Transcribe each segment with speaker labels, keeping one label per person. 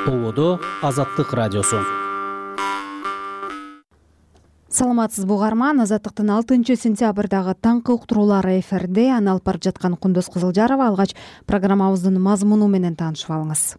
Speaker 1: Толодо Азаттык радиосу.
Speaker 2: Саламатсызбы угарман, Азаттыктын 6-сентябрдагы таңкы уктуруулары эфирде. Аны алып бара жаткан Кундуз Кызылжарова. Алгач программабыздын мазмуну менен таанышып алыңыз.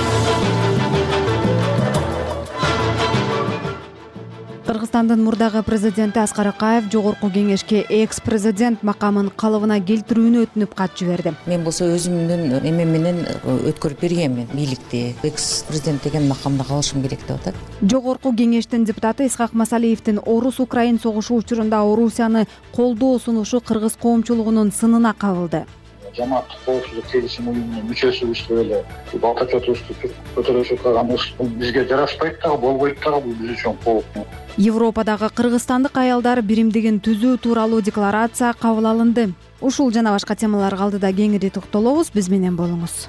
Speaker 2: Кыргызстандын мурдагы президенти Аскар Акаев жогорку кеңешке экс-президент макамын калыбына келтирүүнү өтүнүп кат жиберди.
Speaker 3: Мен болсо өзүмдүн эме менен өткөрүп бергенмин бийликти. Экс-президент деген макамда калышым керек деп атат.
Speaker 2: Жогорку кеңештин депутаты Исхак Масалиевдин Орус-Украин согушу учурунда Орусияны колдоо сунушу кыргыз коомчулугунун сынына кабылды.
Speaker 4: Жамааттык коопсуздук келишим уюмунун мүчөсүбүз эле балтачотубузду көтөрүшүп калганыбыз бизге жарашпайт дагы, болбойт дагы, бул биз үчүн кооп.
Speaker 2: Европадагы кыргызстандык аялдар биримдигин түзүү тууралуу декларация кабыл алынды. Ушул жана башка темаларга алдыда кеңири токтолобуз, биз менен болуңуз.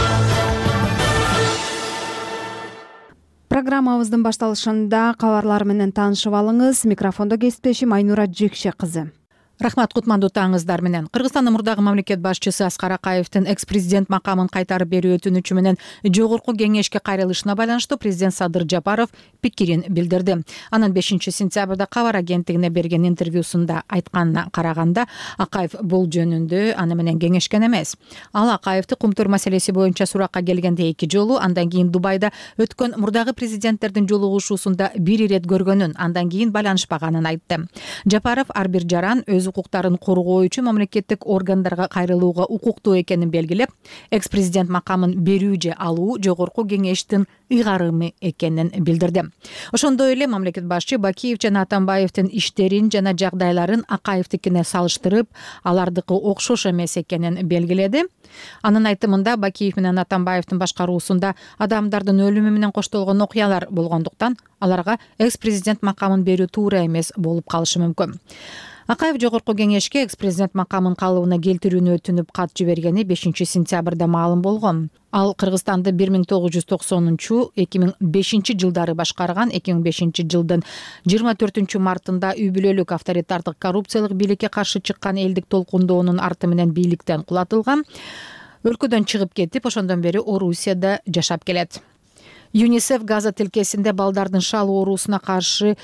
Speaker 2: Программабыздын башталышында кабарлар менен таанышып алыңыз. Микрофондо кесиптешим Айнура Жекше кызы.
Speaker 5: Рахмат, кутмандуу таңыңыздар менен. Кыргызстандын мурдагы мамлекет башчысы Аскар Акаевдин экс-президент макамын кайтарып берүү өтүнүчү менен жогорку кеңешке кайрылышына байланыштуу президент Садыр Жапаров пикирин билдирди. Анын 5-сентябрда Кабар агенттигине берген интервьюсунда айтканына караганда, Акаев бул жөнүндө аны менен кеңешкен эмес. Ал Акаевди кумтур маселеси боюнча суракка келгенде 2 жолу, андан кийин Дубайда өткөн мурдагы президенттердин жолугушуусунда 1 ирет көргөнүн, андан кийин байланышпаганын айтты. Жапаров ар бир жаран өз укуктарын коргоо үчүн мамлекеттик органдарга кайрылууга укуктуу экенин белгилеп, экс-президент макамын берүү же алуу жогорку кеңештин ыйгарымы экенин билдирди. Ошондой эле мамлекет башчы Бакиев жана Атамбаевдин иштерин жана жагдайларын Акаевдикине салыштырып, алардыкы окшош эмес экенин белгиледи. Анын айтымында Бакиев менен Атамбаевдин башкаруусунда адамдардын өлүмү менен коштолгон окуялар болгондуктан аларга экс-президент макамын берүү туура эмес болуп калышы мүмкүн. Акаев жогорку кеңешке экс-президент макамын калыбына келтирүүнү өтүнүп кат жибергени 5-сентябрда маалым болгон. Ал Кыргызстанды 1990-2005 жылдары башкарган. 2005 жылдын 24 мартында үй бүлөлүк авторитардык коррупциялык бийликке каршы чыккан элдик толкундоонун арты менен бийликтен кулатылган. Өлкөдөн чыгып кетип, ошондон бери Орусияда жашап келет. ЮНИСЕФ Газа тилкесинде балдардын шал оорусуна каршы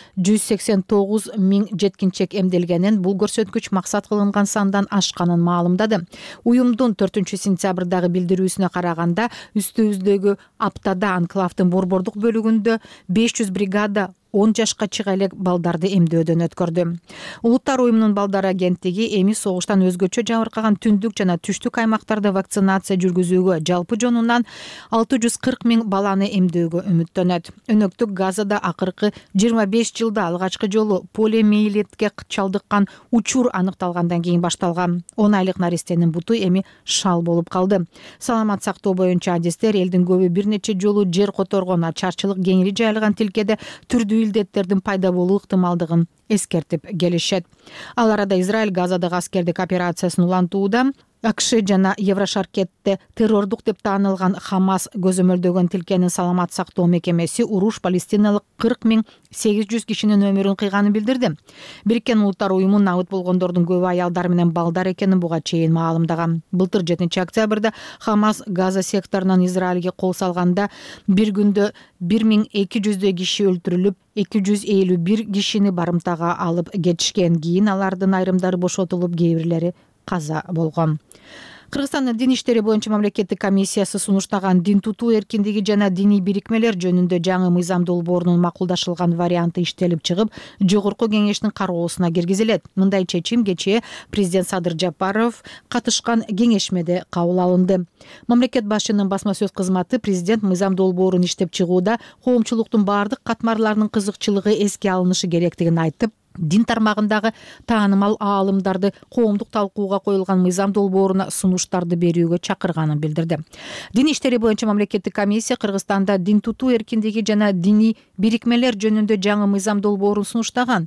Speaker 5: 189 000 жеткинчек эмделгенин, бул көрсөткүч максат кылынган сандан ашканын маалымдады. Уюмдун 4-сентябрдагы билдирүүсүнө караганда, үстүбүздөгү аптада анклавдын борбордук бөлүгүндө 500 бригада 10 жашка чыга элек балдарды эмдөөдөн өткөрдү. Улуттар уюмунун балдар агенттиги эми согуштан өзгөчө жабыркаган түндүк жана түштүк аймактарда вакцинация жүргүзүүгө жалпы жонунан 640 000 баланы эмдөөгө үмүттөнөт. Өнөктүк Газада акыркы 25 жылда алгачкы жолу полиомиелитке чалдыккан учур аныкталгандан кийин башталган. 10 айлык наристенин буту эми шал болуп калды. Саламат сактоо боюнча адистер элдин көбү бир нече жолу жер которгон, ачарчылык кеңири жайылган тилкеде түрдүү илдеттердин пайда болуу ыктымалдыгын эскертип келишет. Ал арада Израиль Газадагы аскердик операциясын улантууда АКШ жана Еврошаркетте террордук деп таанылган Хамас көзөмөлдөгөн тилкенин саламат сактоо мекемеси уруш палестиналык 40 800 кишинин өмүрүн кыйганын билдирди. Бириккен Улуттар уюму набыт болгондордун көбү аялдар менен балдар экенин буга чейин маалымдаган. Былтыр 7 октябрда Хамас Газа секторунан Израилге кол салганда бир күндө 1200 киши өлтүрүлүп, 251 кишини барымтага алып кетишкен. Кийин алардын айрымдары бошотулуп, кээ бирлери каза болгон. Кыргызстандын дин иштери боюнча мамлекеттик комиссиясы сунуштаган дин тутуу эркиндиги жана диний бирикмелер жөнүндө жаңы мыйзам долбоорунун макулдашылган варианты иштелип чыгып, жогорку кеңештин кароосуна киргизилет. Мындай чечим кечээ президент Садыр Жапаров катышкан кеңешмеде кабыл алынды. Мамлекет башчынын басма сөз кызматы президент мыйзам долбоорун иштеп чыгууда коомчулуктун бардык катмарларынын кызыкчылыгы эске алынышы керектигин айтып, дин тармагындагы таанымал аалымдарды коомдук талкууга коюлган мыйзам долбооруна сунуштарды берүүгө чакырганын билдирди. Дин иштери боюнча мамлекеттик комиссия Кыргызстанда дин тутуу эркиндиги жана диний бирикмелер жөнүндө жаңы мыйзам долбоорун сунуштаган.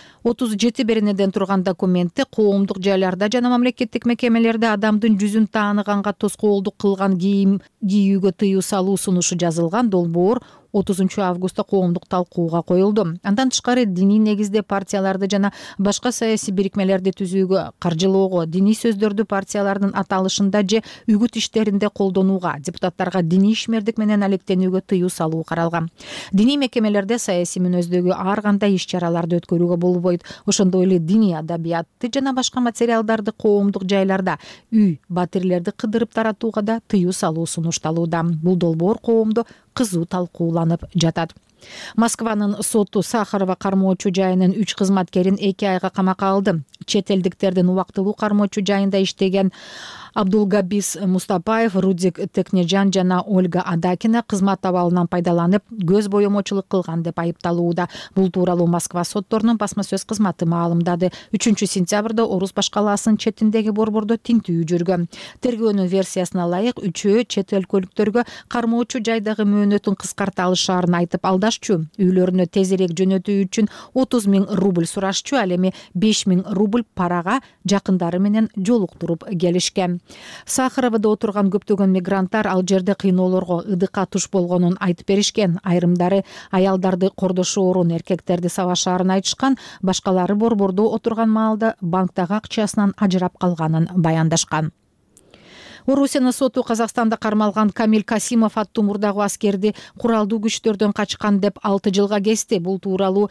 Speaker 5: 37 беренеден турган документте коомдук жайларда жана мамлекеттик мекемелерде адамдын жүзүн тааныганга тоскоолдук кылган кийим кийүүгө тыюу салуу сунушу жазылган. Долбоор 30 августта коомдук талкууга коюлду. Андан тышкары диний негизде партияларды жана башка саясий бирикмелерди түзүүгө, каржылоого, диний сөздөрдү партиялардын аталышында же үгүт иштеринде колдонууга, депутаттарга диний ишмердик менен алектенүүгө тыюу салуу каралган. Диний мекемелерде саясий мүнөздөгү ар кандай иш-чараларды өткөрүүгө болбойт. Ошондой эле диний адабиятты жана башка материалдарды коомдук жайларда, үй, батирлерди кыдырып таратууга да тыюу салуу сунушталууда. Бул долбоор коомдо кызуу талкууланып жатат. Москванын соту Сахарова кармоочу жайынын 3 кызматкерин 2 айга камакка алды. Чет элдиктердин убактылуу кармоочу жайында иштеген Абдулгабис Мустапаев, Рудик Текнежан жана Ольга Адакина кызмат абалынан пайдаланып, көз боемочулук кылган деп айыпталууда. Бул тууралуу Москва сотторунун басма сөз кызматы маалымдады. 3 сентябрда Орус башкалаасынын четиндеги борбордо тинтүү жүргөн. Тергөөнүн версиясына ылайык, үчөө чет өлкөлүктөргө кармоочу жайдагы мөөнөтүн кыскарта алышаарын айтып алдашчу. Үйлөрүнө тезирээк жөнөтүү үчүн 30 000 рубль сурашчу, ал эми 5 000 рубль парага жакындары менен жолуктуруп келишкен. Сахаровада отурган көптөгөн мигранттар ал жерде кыйноолорго, ыдыкка туш болгонун айтып беришкен. Айрымдары аялдарды кордошу орун эркектерди сабашаарын айтышкан, башкалары борбордо отурган маалда банктагы акчасынан ажырап калганын баяндашкан. Орусиянын соту Казакстанда кармалган Камил Касимов аттуу мурдагы аскерди куралдуу күчтөрдөн качкан деп 6 жылга кести. Бул тууралуу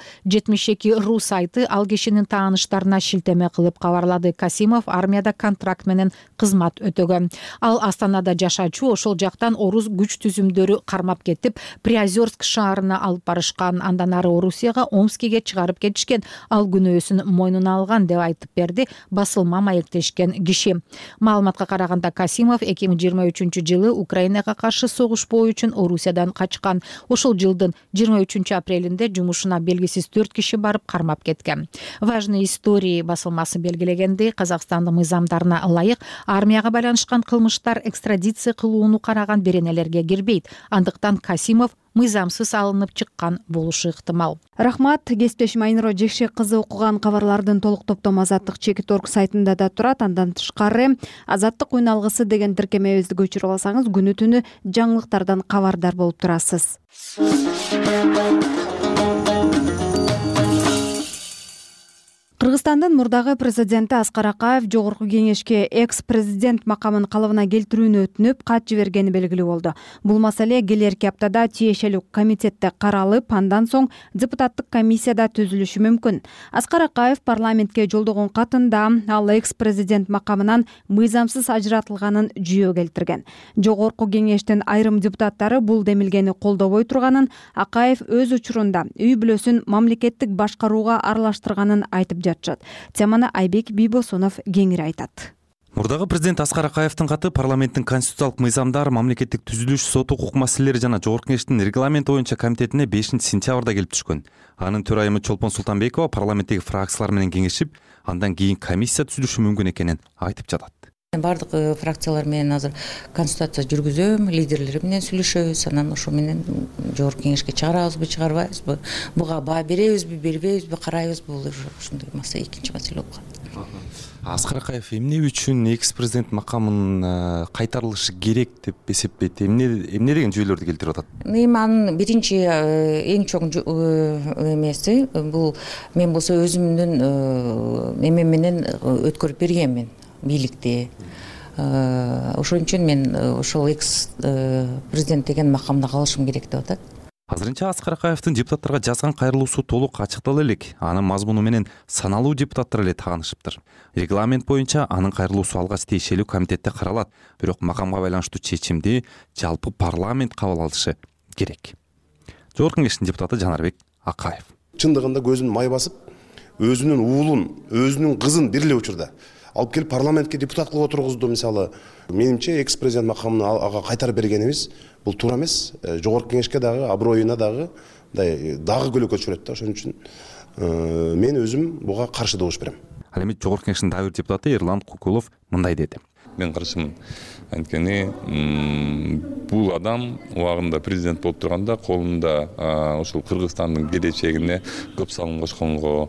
Speaker 5: 72 сайты ал кишинин тааныштарына шилтеме кылып кабарлады. Касимов армияда контракт менен кызмат өтөгөн. Ал Астанада жашачу, ошол жактан орус күч түзүмдөрү кармап кетип, Приозерск шаарына алып барышкан. Андан ары Орусияга, Омскиге чыгарып кетишкен. Ал күнөөсүн мойнуна алган деп айтып берди басылма маектешкен киши. Маалыматка караганда Касимов 2023 жылы Украинага каршы согушпоо үчүн Орусиядан качкан. Ошол жылдын 23 апрелинде жумушуна белгисиз 4 киши барып кармап кеткен. Важные истории басылмасы белгилегендей, Казакстандын мыйзамдарына ылайык армияга байланышкан кылмыштар экстрадиция кылууну караган беренелерге кирбейт. Андыктан Касимов мыйзамсыз алынып чыккан болушу ыктымал.
Speaker 2: Рахмат. Кесиптешим Айнура Жекшек кызы окуган кабарлардын толук топтому Азаттык Чекит.орг сайтында да турат. Андан тышкары Азаттык үн алгысы деген тиркемебизди көчүрүп алсаңыз, күнү түнү жаңылыктардан кабардар болуп турасыз. Кыргызстандын мурдагы президенти Аскар Акаев жогорку кеңешке экс-президент макамын калыбына келтирүүнү өтүнүп, кат жибергени белгилүү болду. Бул маселе келерки аптада тиешелүү комитетте каралып, андан соң депутаттык комиссияда түзүлүшү мүмкүн. Аскар Акаев парламентке жолдогон катында ал экс-президент макамынан мыйзамсыз ажыратылганын жүйө келтирген. Жогорку кеңештин айрым депутаттары бул демилгени колдобой турганын, Акаев өз учурунда үй бүлөсүн мамлекеттик башкарууга аралаштырганын айтып жатышат. Теманы Айбек Бийбосунов кеңири айтат.
Speaker 6: Мурдагы президент Аскар Акаевдин каты парламенттин конституциялык мыйзамдар, мамлекеттик түзүлүш, сот укук маселелери жана жогорку кеңештин регламент боюнча комитетине 5 сентябрда келип түшкөн. Анын төрайымы Чолпон Султанбекова парламенттеги фракциялар менен кеңешип, андан кийин комиссия түзүлүшү мүмкүн экенин айтып жатат.
Speaker 3: Бардык фракциялар менен азыр консультация жүргүзөм, лидерлери менен сүйлөшөбүз, анан ошо менен жогорку кеңешке чыгарабызбы, чыгарбайбызбы, буга баа беребизби, бербейбизби, карайбызбы, бул ошондой маселе, экинчи маселе болуп калат.
Speaker 6: Аскар Акаев эмне үчүн экс-президент макамын кайтарылышы керек деп эсептейт? Эмне деген жүйөлөрдү келтирип атат?
Speaker 3: Эми анын биринчи эң чоң эмеси бул мен болсо өзүмдүн эме менен өткөрүп бергенмин бийликти. Ошон үчүн мен ошол экс президент деген макамда калышым керек деп атат.
Speaker 6: Азырынча Аскар Акаевдин депутаттарга жазган кайрылуусу толук ачыктала элек. Анын мазмуну менен саналуу депутаттар эле таанышыптыр. Регламент боюнча анын кайрылуусу алгач тиешелүү комитетте каралат. Бирок макамга байланыштуу чечимди жалпы парламент кабыл алышы керек. Жогорку кеңештин депутаты Жанарбек Акаев.
Speaker 7: Чындыгында көзүн май басып, өзүнүн уулун, өзүнүн кызын бир эле учурда алып келип парламентке депутат кылып отургузду. Мисалы, менимче экс-президент макамын ага кайтарып бергенибиз бул туура эмес. Жогорку кеңешке дагы, аброюна дагы көлөкө түшүрөт да. Ошон үчүн мен өзүм буга каршы добуш берем.
Speaker 6: Ал эми жогорку кеңештин дагы бир депутаты Эрлан Кукулов мындай деди.
Speaker 8: Мен каршымын. Анткени бул адам убагында президент болуп турганда колунда ошол Кыргызстандын келечегине көп салым кошконго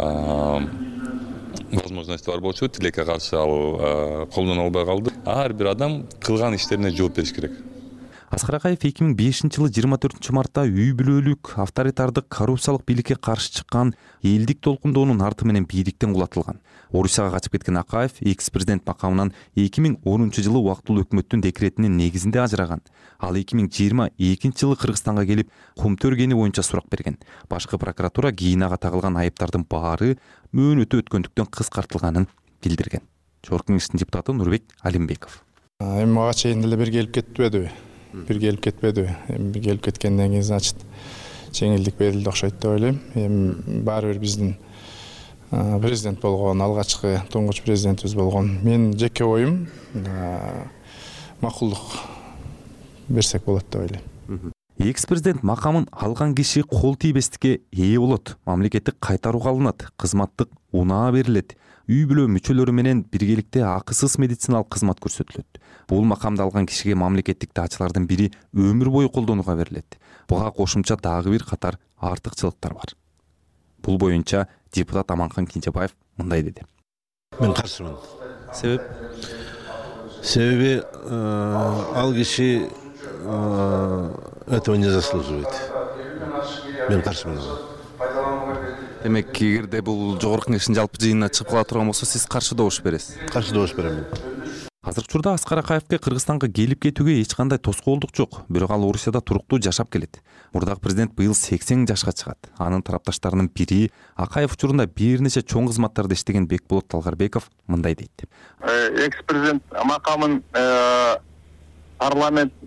Speaker 8: возможности бар болчу, тилекке каршы ал колдоно албай калды. Ар бир адам кылган иштерине жооп бериш керек.
Speaker 6: Аскар Акаев 2005-жылы 24-мартта үй бүлөлүк авторитардык коррупциялык бийликке каршы чыккан элдик толкундоонун арты менен бийликтен кулатылган. Орусияга качып кеткен Акаев экс-президент макамынан 2010-жылы убактылуу өкмөттүн декретинин негизинде ажыраган. Ал 2022-жылы Кыргызстанга келип, кум төргени боюнча сурак берген. Башкы прокуратура кийин тагылган айыптардын баары мөөнөтү өткөндүктөн кыскартылганын билдирген. Жогорку Кеңештин депутаты Нурбек Алимбеков.
Speaker 9: Эми мага чейин деле бир келип кетпедиби? Бир келип кеткенден кийин значит жеңилдик берилди окшойт деп ойлойм. Эми баары бир биздин президент болгон, алгачкы туңгуч президентибиз болгон. Мен жеке оюм макулдук берсек болот деп ойлойм.
Speaker 6: Экс-президент макамын алган киши кол тийбестикке ээ болот. Мамлекеттик кайтарууга алынат, кызматтык унаа берилет. Үй бүлө мүчөлөрү менен биргеликте акысыз медициналык кызмат көрсөтүлөт. Бул макамды алган кишиге мамлекеттик даачылардын бири өмүр бою колдонууга берилет. Буга кошумча дагы бир катар артыкчылыктар бар. Бул боюнча депутат Аманкан Кинжебаев мындай деди.
Speaker 10: Мен каршымын.
Speaker 6: Себеп?
Speaker 10: Себеби ал киши этого не заслуживает. Мен каршымын.
Speaker 6: Демек, эгерде бул жогорку кеңештин жалпы жыйынына чыгып кала турган болсо, сиз каршы добуш бересиз.
Speaker 10: Каршы добуш берем.
Speaker 6: Азыркы учурда Аскар Акаевке Кыргызстанга келип кетүүгө эч кандай тоскоолдук жок. Бирок ал Орусияда туруктуу жашап келет. Мурдагы президент быйыл 80 жашка чыгат. Анын тарапташтарынын бири Акаев учурунда бир нече чоң кызматтарда иштеген Бекболот Талгарбеков мындай дейт.
Speaker 11: Экс-президент макамын парламент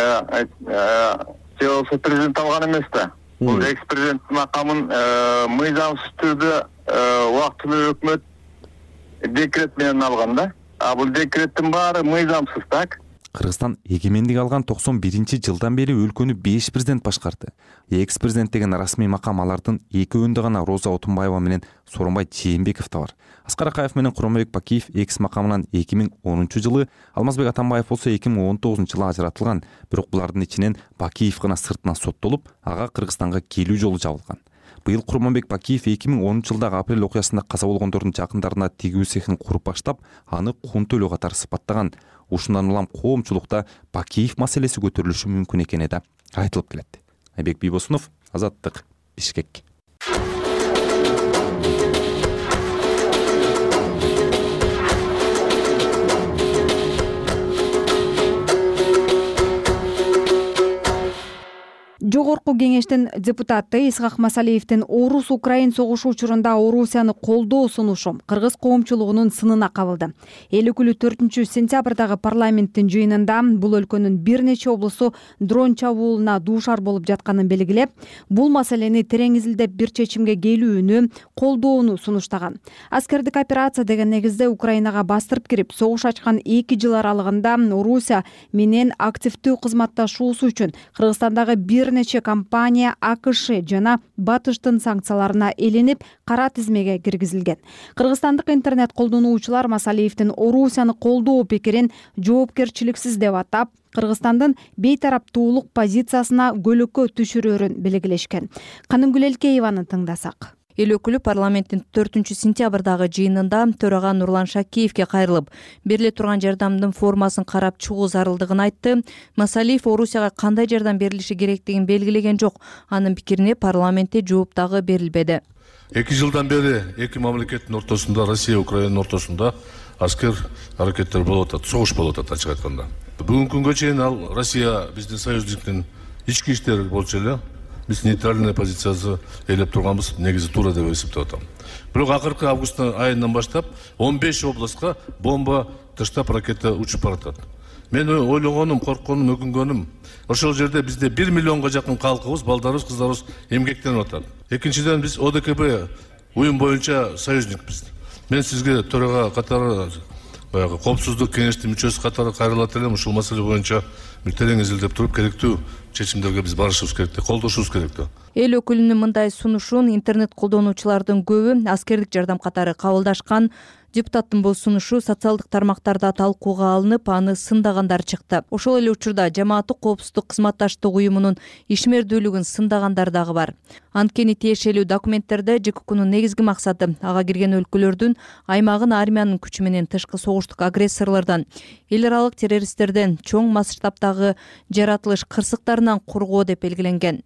Speaker 11: президент алган эмес да. Бул экс-президент макамын мыйзамсыз түрдө убактылуу өкмөт декрет менен алган да. Бул декреттин баары мыйзамсыз, так?
Speaker 6: Кыргызстан эгемендик алган 91-жылдан бери өлкөнү 5 президент башкарды. Экс-президент деген расмий макам алардын экөөндө гана Роза Отунбаева менен Сооронбай Жээнбеков да бар. Аскар Акаев менен Курманбек Бакиев экс макамынан 2010-жылы, Алмазбек Атамбаев болсо 2019-жылы ажыратылган. Бирок булардын ичинен Бакиев гана сыртынан соттолуп, ага Кыргызстанга келүү жолу жабылган. Быйыл Курманбек Бакиев 2010-жылдагы апрель окуясында каза болгондордун жакындарына тигүү цехин куруп баштап, аны кун төлөө катары сыпаттаган. Ушундан улам коомчулукта Бакиев маселеси көтөрүлүшү мүмкүн экени да айтылып келет. Айбек Бийбосунов, Азаттык, Бишкек.
Speaker 2: Жогорку кеңештин депутаты Исхак Масалиевдин Орус-Украин согушу учурунда Орусияны колдоо сунушу кыргыз коомчулугунун сынына кабылды. Эл өкүлү 4-сентябрдагы парламенттин жыйынында бул өлкөнүн бир нече облусу дрон чабуулуна дуушар болуп жатканын белгилеп, бул маселени терең изилдеп бир чечимге келүүнү колдоону сунуштаган. Аскердик операция деген негизде Украинага бастырып кирип, согуш ачкан 2 жыл аралыгында Орусия менен активдүү кызматташуусу үчүн Кыргызстандагы бир нече компания АКШ жана Батыштын санкцияларына эленип, кара тизмеге киргизилген. Кыргызстандык интернет колдонуучулар Масалиевдин Орусияны колдоо пикирин жоопкерчиликсиз деп атап, Кыргызстандын бейтараптуулук позициясына көлөкө түшүрөрүн белгилешкен. Канымгүл Элкееваны тыңдасак.
Speaker 12: Эл өкүлү парламенттин 4-сентябрдагы жыйынында төрага Нурлан Шакиевке кайрылып, бериле турган жардамдын формасын карап чыгуу зарылдыгын айтты. Масалиев Орусияга кандай жардам берилиши керектигин белгилеген жок. Анын пикирине парламентте жооп дагы берилбеди.
Speaker 13: 2 жылдан бери эки мамлекеттин ортосунда, Россия Украинанын ортосунда аскер аракеттер болуп атат, согуш болуп атат ачык айтканда. Бүгүнкү күнгө чейин ал Россия биздин союзниктин ички иштери болчу эле. Биз нейтральный позициясы элеп турганбыз, негизи туура деп эсептеп атам. Бирок акыркы август айынан баштап 15 областка бомба таштап ракета учуп баратат. Мен ойлогонум, коркконум, өкүнгөнүм, ошол жерде бизде 1 миллионго жакын калкыбыз, балдарыбыз, кыздарыбыз эмгектенип атат. Экинчиден биз ОДКБ уюм боюнча союзникпиз. Мен сизге төрага катары баягы коопсуздук кеңештин мүчөсү катары кайрылат элем, ушул маселе боюнча бир терең изилдеп туруп, керектүү чечимдерге биз барышыбыз керек, колдошубуз керек.
Speaker 12: Эл өкүлүнүн мындай сунушун интернет колдонуучулардын көбү аскердик жардам катары кабылдашкан. Депутаттын бул сунушу социалдык тармактарда талкууга алынып, аны сындагандар чыкты. Ошол эле учурда жамааттык коопсуздук кызматташтык уюмунун ишмердүүлүгүн сындагандар дагы бар. Анткени тиешелүү документтерде ЖККнун негизги максаты ага кирген өлкөлөрдүн аймагын армиянын күчү менен тышкы согуштук агрессорлордон, эл аралык террористтерден, чоң масштабтагы жаратылыш кырсыктарынан коргоо деп белгиленген.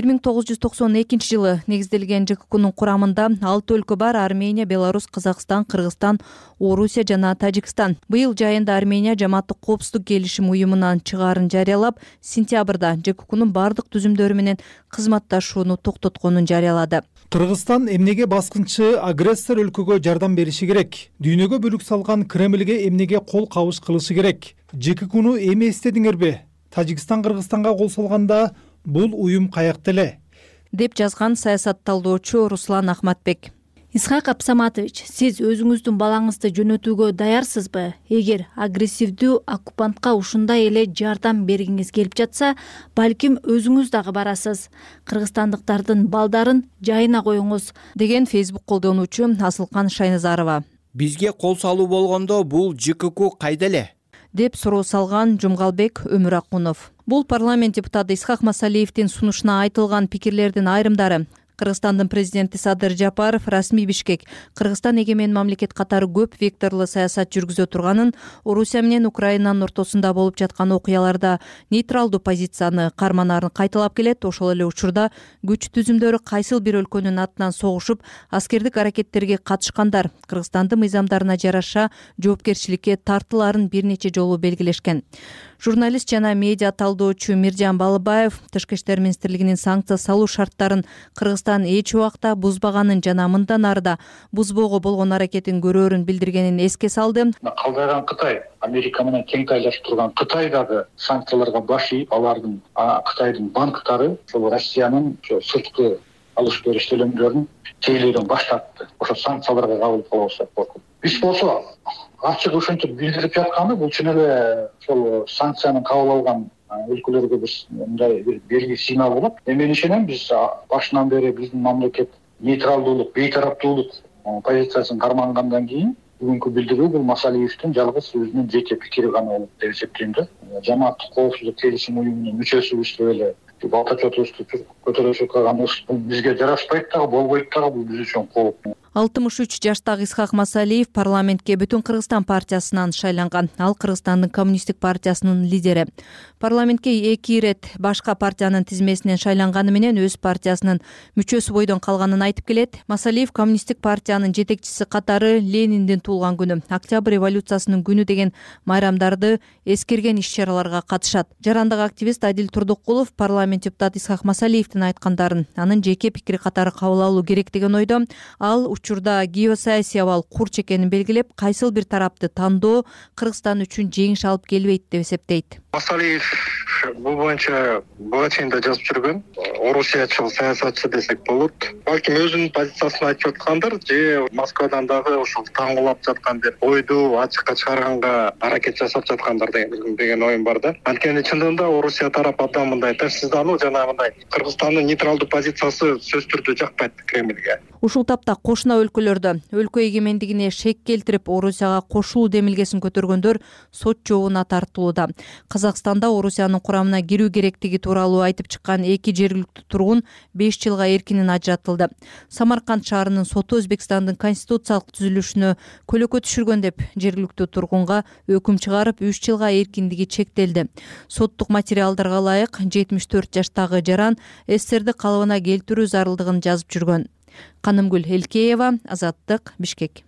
Speaker 12: 1992 жылы негизделген ЖККнун курамында 6 өлкө бар: Армения, Беларусь, Казакстан, Кыргызстан, Орусия жана Тажикстан. Быйыл жайында Армения жамааттык коопсуздук келишим уюмунан чыгаарын жарыялап, сентябрда ЖККнун бардык түзүмдөрү менен кызматташууну токтотконун жарыялады.
Speaker 14: Кыргызстан эмнеге баскынчы агрессор өлкөгө жардам бериши керек? Дүйнөгө бүлүк салган Кремлге эмнеге кол кабыш кылышы керек? ЖККну эми эстедиңерби? Тажикстан Кыргызстанга кол салганда бул уюм каякта эле?
Speaker 12: Деп жазган саясат талдоочу Руслан Ахматбек.
Speaker 15: Исхак Абсаматович, сиз өзүңүздүн балаңызды жөнөтүүгө даярсызбы? Эгер агрессивдүү оккупантка ушундай эле жардам бергиңиз келип жатса, балким өзүңүз дагы барасыз. Кыргызстандыктардын балдарын жайына коюңуз,
Speaker 12: деген Facebook колдонуучу Асылкан Шайназарова.
Speaker 16: Бизге кол салуу болгондо бул ЖКК кайда эле?
Speaker 12: Деп суроо салган Жумгалбек Өмүракунов. Бул парламент депутаты Исхак Масалиевдин сунушуна айтылган пикирлердин айрымдары. Кыргызстандын президенти Садыр Жапаров расмий Бишкек Кыргызстан эгемен мамлекет катары көп векторлуу саясат жүргүзө турганын, Орусия менен Украинанын ортосунда болуп жаткан окуяларда нейтралдуу позицияны карманаарын кайталап келет. Ошол эле учурда күч түзүмдөрү кайсыл бир өлкөнүн атынан согушуп, аскердик аракеттерге катышкандар Кыргызстандын мыйзамдарына жараша жоопкерчиликке тартылаарын бир нече жолу белгилешкен. Журналист жана медиа талдоочу Миржан Балыбаев Тышкы иштер министрлигинин санкция салуу шарттарын Кыргызстан эч убакта бузбаганын жана мындан арыда бузбоого болгон аракетин көрөөрүн билдиргенин эске салды.
Speaker 4: Калдайган Кытай, Америка менен тең тайлашып турган Кытай дагы санкцияларга баш ийип, алардын Кытайдын банктары ошол Россиянын сырткы алыш бериш төлөмдөрүн тейлөөдөн баш тартты. Ошо санкцияларга кабыл кылабыз деп коркуп. Биз болсо ачык ушинтип билдирип жатканы бул чын эле ошол санкцияны кабыл алган өлкөлөргө биз мындай бир белги сигнал болот. Мен ишенем, биз башынан бери биздин мамлекет нейтралдуулук, бейтараптуулук позициясын кармангандан кийин бүгүнкү билдирүү бул Масалиевдин жалгыз өзүнүн жеке пикири гана болот деп эсептейм да. Жамааттык коопсуздук келишим уюмунун мүчөсүбүз деп эле балтачотубузду көтөрүшүп калганыбыз бул бизге жарашпайт дагы, болбойт дагы, бул биз үчүн кооп.
Speaker 12: 63 жаштагы Исхак Масалиев парламентке Бүтүн Кыргызстан партиясынан шайланган. Ал Кыргызстандын коммунисттик партиясынын лидери. Парламентке 2 ирет башка партиянын тизмесинен шайланганы менен өз партиясынын мүчөсү бойдон калганын айтып келет. Масалиев коммунисттик партиянын жетекчиси катары Лениндин туулган күнү, Октябрь революциясынын күнү деген майрамдарды эскерген иш-чараларга катышат. Жарандык активист Адил Турдукулов парламент депутаты Исхак Масалиевдин айткандарын анын жеке пикири катары кабыл алуу керек деген ойдо. Ал учурда геосаясий абал курч экенин белгилеп, кайсыл бир тарапты тандоо Кыргызстан үчүн жеңиш алып келбейт деп эсептейт.
Speaker 17: Масалиев бул боюнча буга чейин да жазып жүргөн, орусиячыл саясатчы десек болот. Балким өзүнүн позициясын айтып жаткандыр, же Москвадан дагы ушул таңгылап жаткан бир ойду ачыкка чыгарганга аракет жасап жаткандыр деген оюм бар да. Анткени чындыгында Орусия тарап абдан мындай тынчсыздануу жана мындай Кыргызстандын нейтралдуу позициясы сөзсүз түрдө жакпайт Кремлге.
Speaker 12: Ушул тапта кошуна өлкөлөрдө өлкө эгемендигине шек келтирип Орусияга кошулуу демилгесин көтөргөндөр сот жообуна тартылууда. Казакстанда Орусиянын курамына кирүү керектиги тууралуу айтып чыккан 2 жергиликтүү тургун 5 жылга эркинен ажыратылды. Самарканд шаарынын соту Өзбекстандын конституциялык түзүлүшүнө көлөкө түшүргөн деп жергиликтүү тургунга өкүм чыгарып 3 жылга эркиндиги чектелди. Соттук материалдарга ылайык 74 жаштагы жаран СССРди калыбына келтирүү зарылдыгын жазып жүргөн. Канымгүл Элкеева, Азаттык, Бишкек.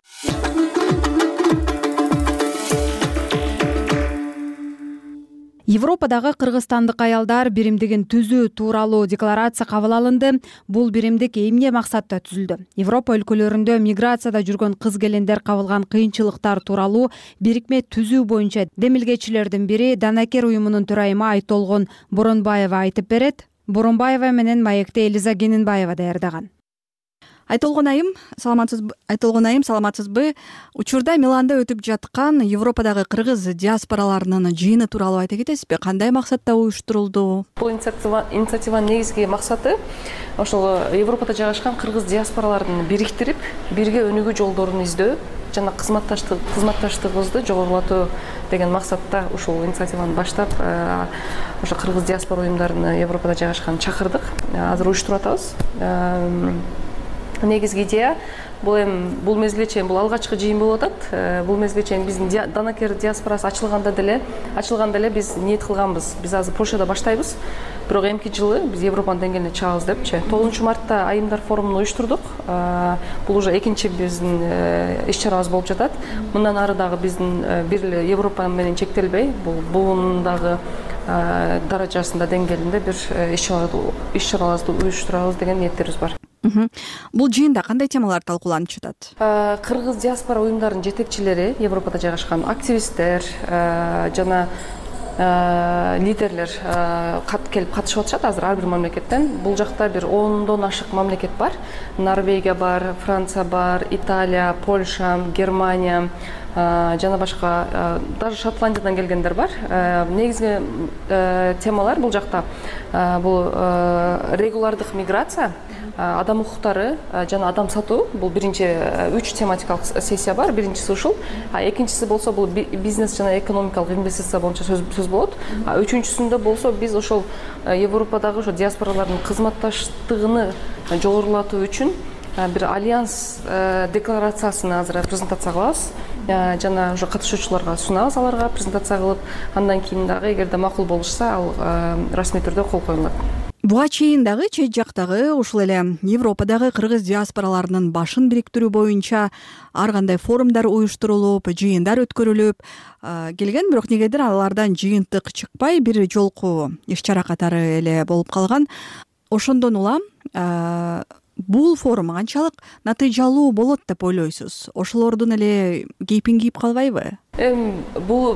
Speaker 2: Европадагы кыргызстандык аялдар биримдигин түзүү тууралуу декларация кабыл алынды. Бул биримдик эмне максатта түзүлдү? Европа өлкөлөрүндө миграцияда жүргөн кыз-келиндер кабылган кыйынчылыктар тууралуу бирикме түзүү боюнча демилгечилердин бири Данакер уюмунун төрайымы Айтолгон Боронбаева айтып берет. Боронбаева менен маекти Элиза Кенинбаева даярдаган.
Speaker 18: Айтолгон айым, саламатсызбы? Учурда Миланда өтүп жаткан Европадагы кыргыз диаспораларынын жыйыны тууралуу айта кетесизби? Кандай максатта уюштурулду?
Speaker 19: Бул инициативанын негизги максаты ошол Европада жайгашкан кыргыз диаспораларын бириктирип, бирге өнүгүү жолдорун издөө жана кызматташтыгыбызды жогорулатуу деген максатта ушул инициативаны баштап, ошо кыргыз диаспора уюмдарын Европада жайгашкан чакырдык. Азыр уюштуруп атабыз. Негизги идея бул мезгилге чейин бул алгачкы жыйын болуп атат. Бул мезгилге чейин биздин Данакер диаспорасы ачылганда деле биз ниет кылганбыз. Биз азыр Польшада баштайбыз. Бирок эмки жылы биз Европанын деңгээлине чыгабыз депчи. 9 мартта айымдар форумун уюштурдук. Бул уже экинчи биздин иш-чарабыз болуп жатат. Мындан ары дагы биздин бир эле Европа менен чектелбей, бул дагы даражасында деңгээлинде бир иш-чараларды уюштурабыз деген ниеттерибиз бар.
Speaker 18: Бул жыйында кандай темалар талкууланып жатат?
Speaker 19: Кыргыз диаспора уюмдарынын жетекчилери, Европада жайгашкан активисттер жана лидерлер келип катышып атышат азыр ар бир мамлекеттен. Бул жакта бир 10дон ашык мамлекет бар. Норвегия бар, Франция бар, Италия, Польша, Германия жана башка, даже Шотландиядан келгендер бар. Негизги темалар бул жакта бул регулардык миграция, адам укуктары жана адам сатуу. Бул биринчи 3 тематикалык сессия бар. Биринчиси ушул, экинчиси болсо бул бизнес жана экономикалык инвестиция боюнча сөз болот. Үчүнчүсүндө болсо биз ошол Европадагы ошо диаспоралардын кызматташтыгын жогорулатуу үчүн бир альянс декларациясын азыр презентация кылабыз. Жана уже катышуучуларга сунабыз, аларга презентация кылып, андан кийин дагы эгерде макул болушса, ал расмий түрдө кол коюлат.
Speaker 18: Буга чейин дагы чет жактагы ушул эле Европадагы кыргыз диаспораларынын башын бириктирүү боюнча ар кандай форумдар уюштурулуп, жыйындар өткөрүлүп келген, бирок негедир алардан жыйынтык чыкпай бир жолку иш-чара катары эле болуп калган. Ошондон улам бул форум канчалык натыйжалуу болот деп ойлойсуз? Ошолордун эле кейпин кийип калбайбы?
Speaker 19: Бул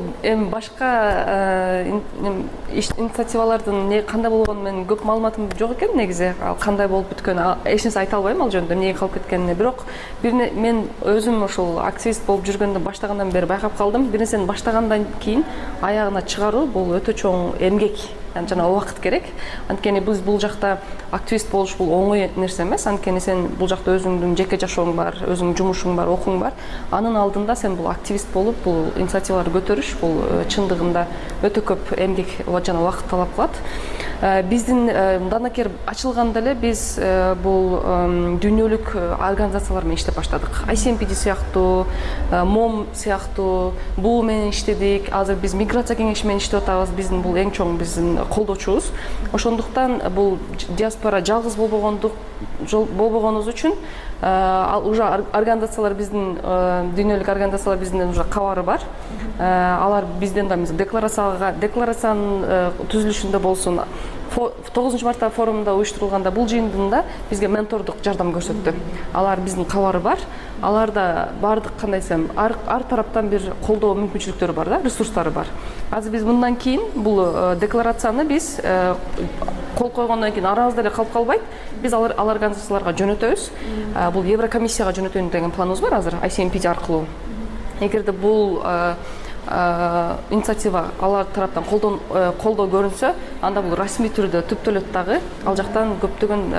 Speaker 19: башка инициативалардын кандай болгону менин көп маалыматым жок экен негизи. Ал кандай болуп бүткөнү эч нерсе айта албайм ал жөнүндө, эмнеге калып кеткенине. Бирок мен өзүм ошол активист болуп жүргөндө баштагандан бери байкап калдым. Бир нерсени баштагандан кийин аягына чыгаруу бул өтө чоң эмгек жана убакыт керек. Анткени биз бул жакта активист болуш бул оңой нерсе эмес. Анткени сен бул жакта өзүңдүн жеке жашооң бар, өзүңдүн жумушуң бар, окууң бар. Анын алдында сен бул активист болуп, бул инициативаларды көтөрүш бул чындыгында өтө көп эмгек жана убакыт талап кылат. Биздин Данакер ачылганда эле биз бул дүйнөлүк организациялар менен иштеп баштадык. ICMPD сыяктуу, МОМ сыяктуу бул менен иштедик. Азыр биз миграция кеңеши менен иштеп атабыз. Биздин бул эң чоң биздин колдоочубуз. Ошондуктан бул диаспора жалгыз болбогонубуз үчүн уже организациялар биздин дүйнөлүк организациялар биздин уже кабары бар. Алар бизден да декларациянын түзүлүшүндө болсун, 9 мартта форумда уюштурулганда бул жыйында бизге ментордук жардам көрсөттү. Алар биздин кабары бар. Аларда бардык кандай десем, ар тараптан бир колдоо мүмкүнчүлүктөрү бар да, ресурстары бар. Азыр биз мындан кийин бул декларацияны биз кол койгондон кийин арабызда эле калып калбайт. Биз ал организацияларга жөнөтөбүз. Бул Еврокомиссияга жөнөтөйүн деген планыбыз бар азыр ICMPD аркылуу. Эгерде бул инициатива алар тараптан колдоо көрүнсө, анда бул расмий түрдө түптөлөт дагы. Ал жактан көптөгөн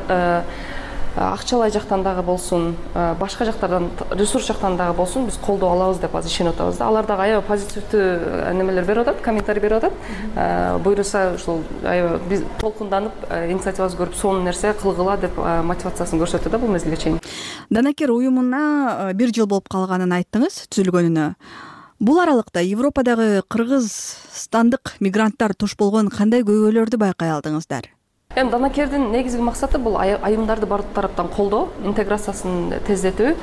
Speaker 19: акчалай жактан дагы болсун, башка жактардан, ресурс жактан дагы болсун, биз колдоо алабыз деп азыр ишенип атабыз да. Алар дагы аябай позитивдүү немелер берип атат, комментарий берип атат. Буйруса ушул аябай биз толкунданып, инициативабызды көрүп, сонун нерсе кылгыла деп мотивациясын көрсөттү да бул мезгилге чейин.
Speaker 18: Данакер уюмуна 1 жыл болуп калганын айттыңыз, түзүлгөнүнө. Бул аралыкта Европадагы кыргызстандык мигранттар туш болгон кандай көйгөйлөрдү байкай алдыңыздар?
Speaker 19: Данакердин негизги максаты бул айымдарды бардык тараптан колдоо, интеграциясын тездетүү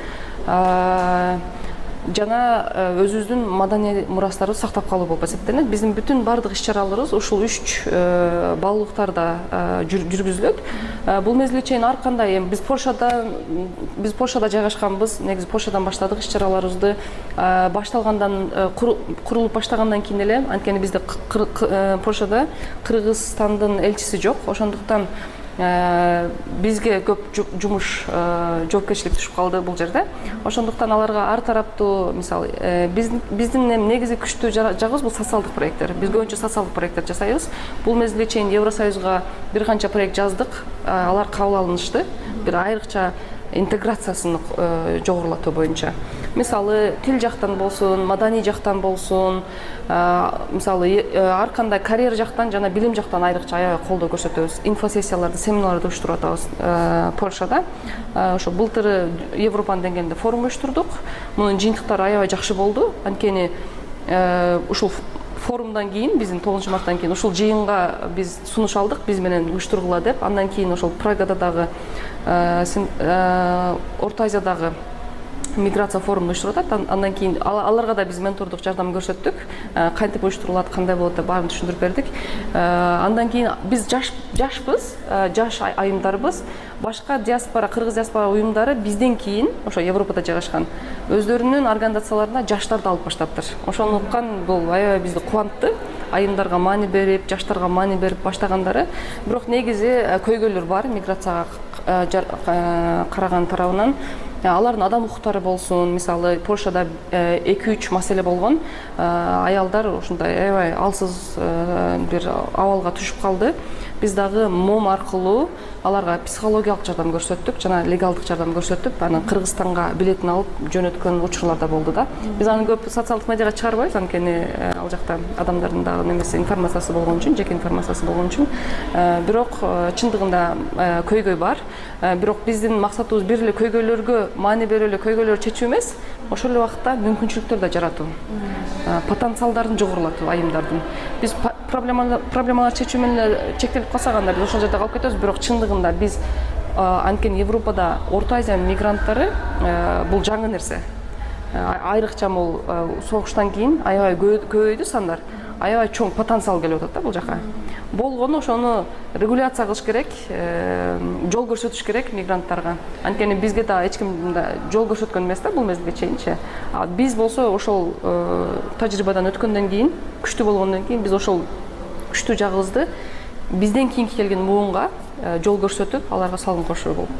Speaker 19: жана өзүбүздүн маданий мурастарыбызды сактап калуу болуп эсептелет. Биздин бүтүн бардык иш-чараларыбыз ушул 3 баалуулуктарда жүргүзүлөт. Бул мезгилге чейин ар кандай биз Польшада жайгашканбыз. Негизи Польшадан баштадык иш-чараларыбызды. Башталгандан курулуп баштагандан кийин эле, анткени бизде Польшада Кыргызстандын элчиси жок. Ошондуктан бизге көп жумуш жоопкерчилик түшүп калды бул жерде. Ошондуктан аларга ар тараптуу, мисалы, биздин негизи күчтүү жагыбыз бул социалдык проекттер. Биз көбүнчө социалдык проекттер жасайбыз. Бул мезгилге чейин Евросоюзга бир канча проект жаздык. Алар кабыл алынышты. Бир айрыкча интеграциясын жогорулатуу боюнча. Мисалы, тил жактан болсун, маданий жактан болсун, мисалы, ар кандай карьера жактан жана билим жактан айрыкча аябай колдоо көрсөтөбүз. Инфосессияларды, семинарларды уюштуруп атабыз Польшада. Ошо былтыр Европанын деңгээлинде форум уюштурдук. Мунун жыйынтыктары аябай жакшы болду. Анткени ушул форумдан кийин, биздин 9-марттан кийин ушул жыйынга биз сунуш алдык, биз менен уюштургула деп. Андан кийин ошол Прагада дагы, Орто Азиядагы миграция форумун уюштуруп атат. Андан кийин аларга да биз ментордук жардам көрсөттүк. Кантип уюштурулат, кандай болот деп баарын түшүндүрүп бердик. Андан кийин биз жашпыз, жаш айымдарбыз. Башка диаспора, кыргыз диаспора уюмдары бизден кийин, ошо Европада жайгашкан, өздөрүнүн организацияларына жаштарды алып баштаптыр. Ошону уккан бул аябай бизди кубантты. Айымдарга маани берип, жаштарга маани берип баштагандары. Бирок негизи көйгөйлөр бар миграцияга караган тарабынан. Алардын адам укуктары болсун, мисалы, Польшада 2-3 маселе болгон. Аялдар ушундай аябай алсыз бир абалга түшүп калды. Биз дагы МОМ аркылуу аларга психологиялык жардам көрсөттүк, жана легалдык жардам көрсөтүп, анан Кыргызстанга билетин алып жөнөткөн учурлар да болду да. Биз аны көп социалдык медиага чыгарбайбыз, анткени ал жакта адамдардын дагы немеси информациясы болгон үчүн, жеке информациясы болгон үчүн. Бирок чындыгында көйгөй бар. Бирок биздин максатыбыз бир эле көйгөйлөргө маани берип эле көйгөйлөрдү чечүү эмес, ошол эле убакта мүмкүнчүлүктөр да жаратуу. Потенциалдарын жогорулатуу айымдардын. Биз проблемалар чечүү менен чектелип калсак, анда биз ошол жерде калып кетебиз. Бирок чындыгында биз анткени Европада Орто Азия мигранттары бул жаңы нерсе. Айрыкча бул согуштан кийин аябай көбөйдү сандар. Аябай чоң потенциал келип атат да бул жака. Болгону ошону регуляция кылыш керек, жол көрсөтүш керек мигранттарга. Анткени бизге да эч ким жол көрсөткөн эмес да бул мезгилге чейинчи. Биз болсо ошол тажрыйбадан өткөндөн кийин, күчтүү болгондон кийин биз ошол күчтүү жагыбызды бизден кийинки келген муунга жол көрсөтүп, аларга салым кошуу болуп.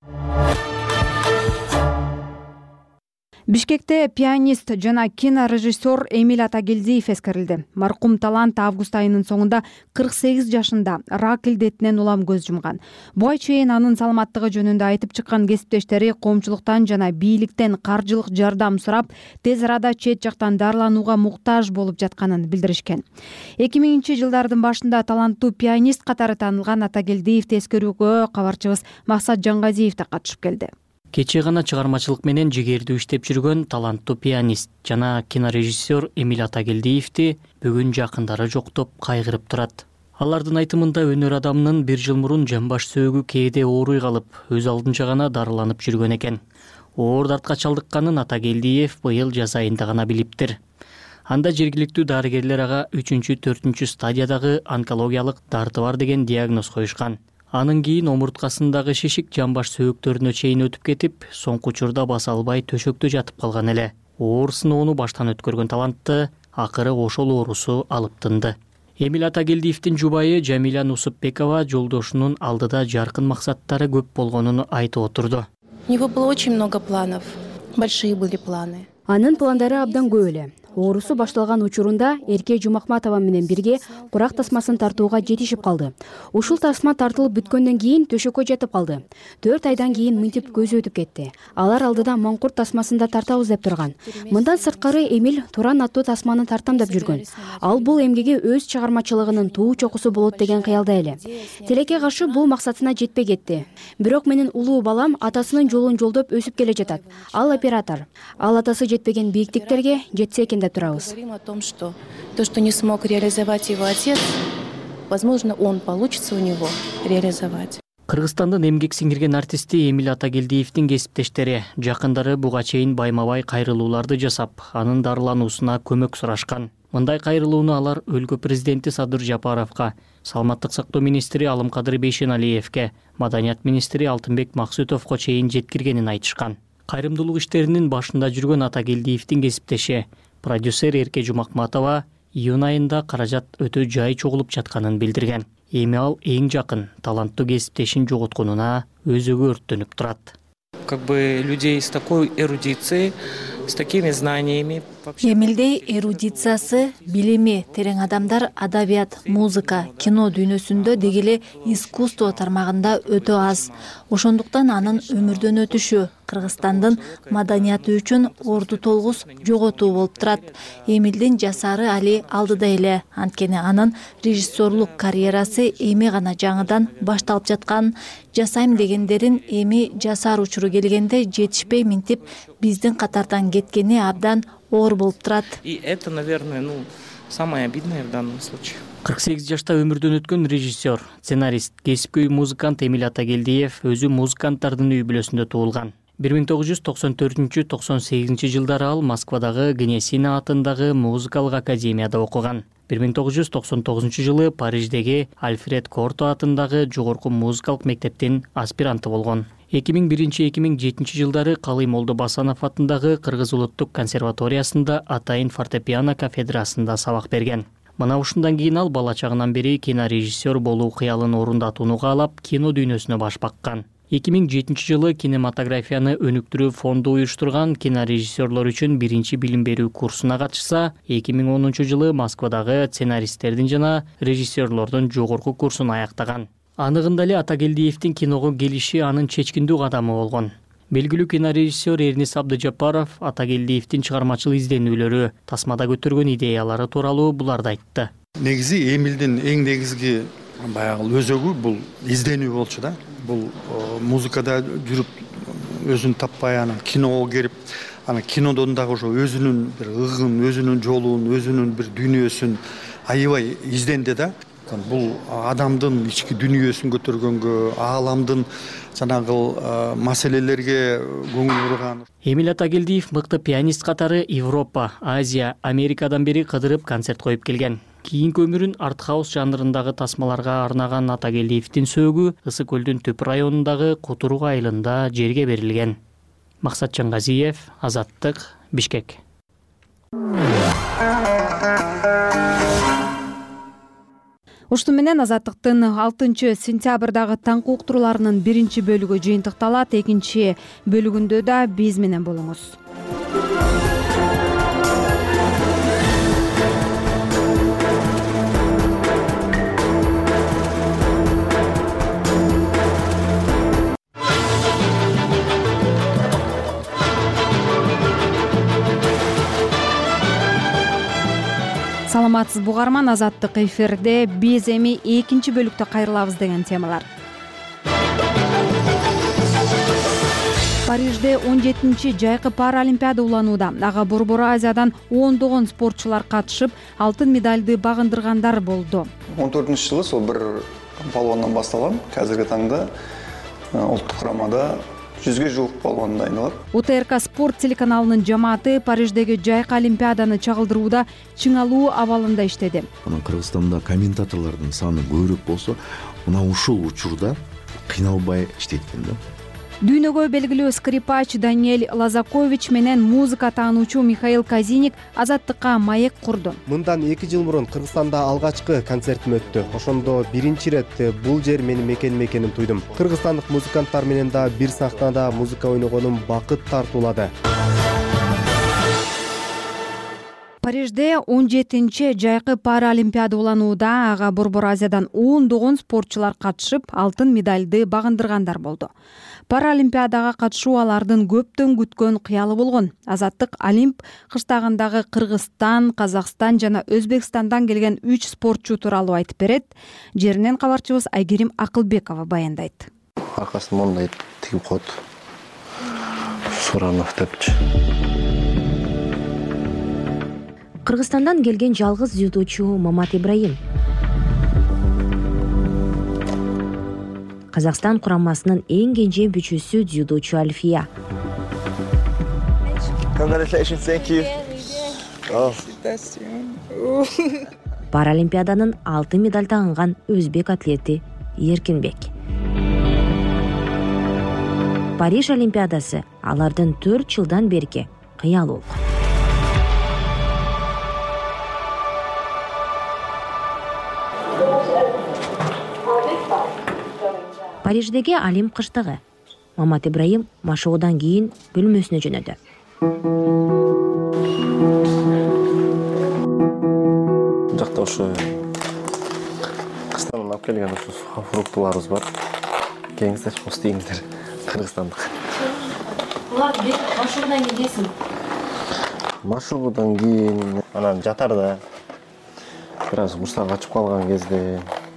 Speaker 2: Бишкекте пианист жана кинорежиссер Эмиль Атагелдиев эскерилди. Маркум талант август айынын соңунда 48 жашында рак илдетинен улам көз жумган. Буга чейин анын саламаттыгы жөнүндө айтып чыккан кесиптештери коомчулуктан жана бийликтен каржылык жардам сурап, тез арада чет жактан дарыланууга муктаж болуп жатканын билдиришкен. 2000-жылдардын башында таланттуу пианист катары таанылган Атагелдиевди эскерүүгө кабарчыбыз Максат Жангазиев да катышып келди.
Speaker 1: Кечээ гана чыгармачылык менен жигердүү иштеп жүргөн таланттуу пианист жана кинорежиссер Эмиль Атагелдиевди бүгүн жакындары жоктоп кайгырып турат. Алардын айтымында өнөр адамынын 1 жыл мурун жамбаш сөөгү кээде ооруй калып, өз алдынча гана дарыланып жүргөн экен. Оор дартка чалдыкканын Атагелдиев быйыл жаз айында гана билиптир. Анда жергиликтүү дарыгерлер ага 3-4 стадиядагы онкологиялык дарты бар деген диагноз коюшкан. Анын кийин омурткасындагы шишик жамбаш сөөктөрүнө чейин өтүп кетип, соңку учурда баса албай төшөктө жатып калган эле. Оор сыноону баштан өткөргөн талантты акыры ошол оорусу алып тынды. Эмиль Атагелдиевдин жубайы Жамиля Нусупбекова жолдошунун алдыда жаркын максаттары көп болгонун айтып отурду.
Speaker 20: У него было очень много планов, большие были планы.
Speaker 21: Анын пландары абдан көп эле. Оорусу башталган учурунда Эрке Жумакматова менен бирге курак тасмасын тартууга жетишип калды. Ушул тасма тартылып бүткөндөн кийин төшөккө жатып калды. 4 айдан кийин мынтип көзү өтүп кетти. Алар алдыда маңкурт тасмасын да тартабыз деп турган. Мындан сырткары Эмиль Туран аттуу тасманы тартам деп жүргөн. Ал бул эмгеге өз чыгармачылыгынын туу чокусу болот деген кыялда эле. Тилекке каршы бул максатына жетпей кетти. Бирок менин улуу балам атасынын жолун жолдоп өсүп келе жатат. Ал оператор. Ал атасы жетпеген бийиктиктерге жетсе экен деп турабыз.
Speaker 20: Говорим о том, что то, что не смог реализовать его отец, возможно, он получится у него реализовать.
Speaker 1: Кыргызстандын эмгек сиңирген артисти Эмиль Атагелдиевдин кесиптештери жакындары буга чейин байма-бай кайрылууларды жасап, анын дарылануусуна көмөк сурашкан. Мындай кайрылууну алар өлкө президенти Садыр Жапаровго, саламаттык сактоо министри Алымкадыр Бейшеналиевге, маданият министри Алтынбек Максутовго чейин жеткиргенин айтышкан. Кайрымдуулук иштеринин башында жүргөн Атагелдиевдин кесиптеши продюсер Эрке Жумакматова июнь айында каражат өтө жай чогулуп жатканын билдирген. эми ал эң жакын таланттуу кесиптешин жоготконуна өзөгө өрттөнүп турат.
Speaker 5: Как бы людей с такой эрудицией, с такими знаниями.
Speaker 15: Эмилдей эрудициясы, билими терең адамдар адабият, музыка, кино дүйнөсүндө дегеле искусство тармагында өтө аз. Ошондуктан анын өмүрдөн өтүшү Кыргызстандын маданияты үчүн орду толгус жоготуу болуп турат. Эмилдин жасары али алдыда эле, анткени анын режиссерлук карьерасы эми гана жаңыдан башталып жаткан. Жасайм дегендерин эми жасар учуру келгенде жетишпей минтип биздин катардан кеткени абдан оор болуп турат.
Speaker 5: И это, наверное, самое обидное в данном случае.
Speaker 1: 48 жашта өмүрдөн өткөн режиссер, сценарист, кесипкөй музыкант Эмиль Атагелдиев өзү музыканттардын үй бүлөсүндө туулган. 1994-98 жылдары ал Москвадагы Гнесина атындагы музыкалык академияда окуган. 1999 жылы Париждеги Альфред Корто атындагы жогорку музыкалык мектептин аспиранты болгон. 2001-2007 жылдары Калый Молдо Басанов атындагы Кыргыз улуттук консерваториясында атайын фортепиано кафедрасында сабак берген. Мына ушундан кийин ал бала чагынан бери кинорежиссер болуу кыялын орундатууну каалап, кино дүйнөсүнө баш баккан. 2007 жылы кинематографияны өнүктүрүү фонду уюштурган кинорежиссерлор үчүн биринчи билим берүү курсуна катышса, 2010 жылы Москвадагы сценаристтердин жана режиссерлордун жогорку курсун аяктаган. Аныгында эле Атагелдиевдин киного келиши анын чечкиндүү кадамы болгон. Белгилүү кинорежиссер Эрнис Абдыжапаров Атагелдиевдин чыгармачыл изденүүлөрү, тасмада көтөргөн идеялары тууралуу буларды айтты.
Speaker 22: Негизи Эмилдин эң негизги баягы өзөгү бул изденүү болчу да. Бул музыкада жүрүп өзүн таппай анан киного келип, анан кинодон дагы ошо өзүнүн бир ыгын, өзүнүн жолун, өзүнүн бир дүйнөсүн аябай изденди да. Бул адамдын ички дүйнөсүн көтөргөнгө, ааламдын жанагы маселелерге көңүл бурган.
Speaker 1: Эмиль Атагелдиев мыкты пианист катары Европа, Азия, Америкадан бери кыдырып концерт коюп келген. Кийинки өмүрүн арт-хаус жанрындагы тасмаларга арнаган Атагелдиевдин сөөгү Ысык көлдүн Төп районундагы Кутурук айылында жерге берилген. Максат Чаңгазиев, Азаттык, Бишкек.
Speaker 2: Ушуну менен Азаттыктын 6 сентябрдагы таңкы уктурууларынын биринчи бөлүгү жыйынтыкталат. Экинчи бөлүгүндө да биз менен болуңуз. Саламатсыз бугарман, Азаттык эфирде. Биз эми экинчи бөлүктө кайрылабыз деген темалар. Парижде 17-чи жайкы паралимпиада уланууда. Ага Борбор Азиядан ондогон спортчулар катышып, алтын медальды багындыргандар болду.
Speaker 23: 14-жылы сол бир балуандан башталган. Азыркы таңда улуттук курамада 100ге жук балуан дайындалат.
Speaker 2: УТРК спорт телеканалынын жамааты Париждеги жайкы олимпиаданы чагылдырууда чыңалуу абалында иштеди.
Speaker 24: Кыргызстанда комментаторлордун саны көбүрөөк болсо, мына ушул учурда кыйналбай иштейт экен да.
Speaker 2: Дүйнөгө белгилүү скрипач Даниэль Лазакович менен музыка таануучу Михаил Казиник Азаттыкка маек курду.
Speaker 25: Мындан 2 жыл мурун Кыргызстанда алгачкы концертим өттү. Ошондо биринчи ирет бул жер менин мекеним экенин туйдум. Кыргызстандык музыканттар менен да бир сахнада музыка ойногонум бакыт тартуулады. Парижде 17-чи жайкы паралимпиада уланууда. Ага Борбор Азиядан ондогон спортчулар катышып, алтын медальды багындыргандар болду. Паралимпиадага катышуу алардын көптөн күткөн кыялы болгон. Азаттык Олимп кыштагындагы Кыргызстан, Казакстан жана Өзбекстандан келген 3 спортчу тууралуу айтып берет. Жеринен кабарчыбыз Айгерим Акылбекова баяндайт.
Speaker 24: Аркасын мондай тигип коет. Суранов депчи.
Speaker 21: Кыргызстандан келген жалгыз дзюдочу Мамат Ибраим. Казакстан курамасынын эң кенже бүчүсү дзюдочу Альфия. Паралимпиаданын алтын медаль тагынган өзбек атлети Эркинбек. Париж олимпиадасы алардын 4 жылдан берки кыял болгон. Париждеги Олимп кыштыгы. Мамат Ибраим машыгуудан кийин бөлмөсүнө жөнөдү.
Speaker 3: Жакта ушу Кыргызстандан алып келген фруктыларыбыз бар. Келиңиздер, устейиңиздер, кыргызстандык.
Speaker 21: Буларды машыгуудан кийин жейсиң?
Speaker 3: Машыгуудан кийин анан жатарда бир аз куштар качып калган кезде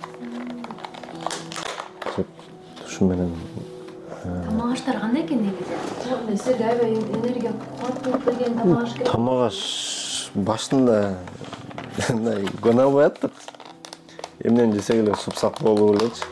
Speaker 3: ушу менен
Speaker 21: тамак аштар кандай экен негизи? Силерге аябай энергия кубат берген тамак аш керек.
Speaker 3: Тамак аш башында көне албай аттык. Эмнени жесек эле супсак болуп элечи.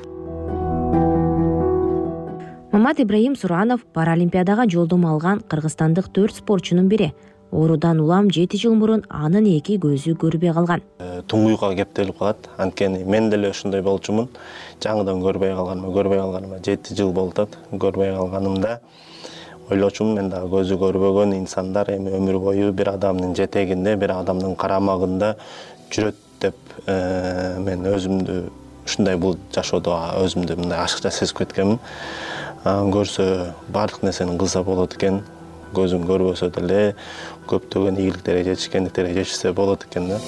Speaker 21: Мамат Ибраим Суранов Паралимпиадага жолдомо алган кыргызстандык 4 спортчунун бири. Оорудан улам 7 жыл мурун анын эки көзү көрбөй калган.
Speaker 3: Туңгуйга кептелип калат. Анткени мен деле ошондой болчумун. Жаңыдан көрбөй калганыма 7 жыл болуп атат. Көрбөй калганымда ойлочумун, мен дагы көзү көрбөгөн инсандар эми өмүр бою бир адамдын жетегинде, бир адамдын карамагында жүрөт деп мен өзүмдү ушундай бул жашоодо өзүмдү мындай ашыкча сезип кеткенмин. Көрсө баардык нерсени кылса болот экен. Көзүн көрбөсө деле көптөгөн ийгиликтерге жетишкендиктерге жетишсе болот экен да.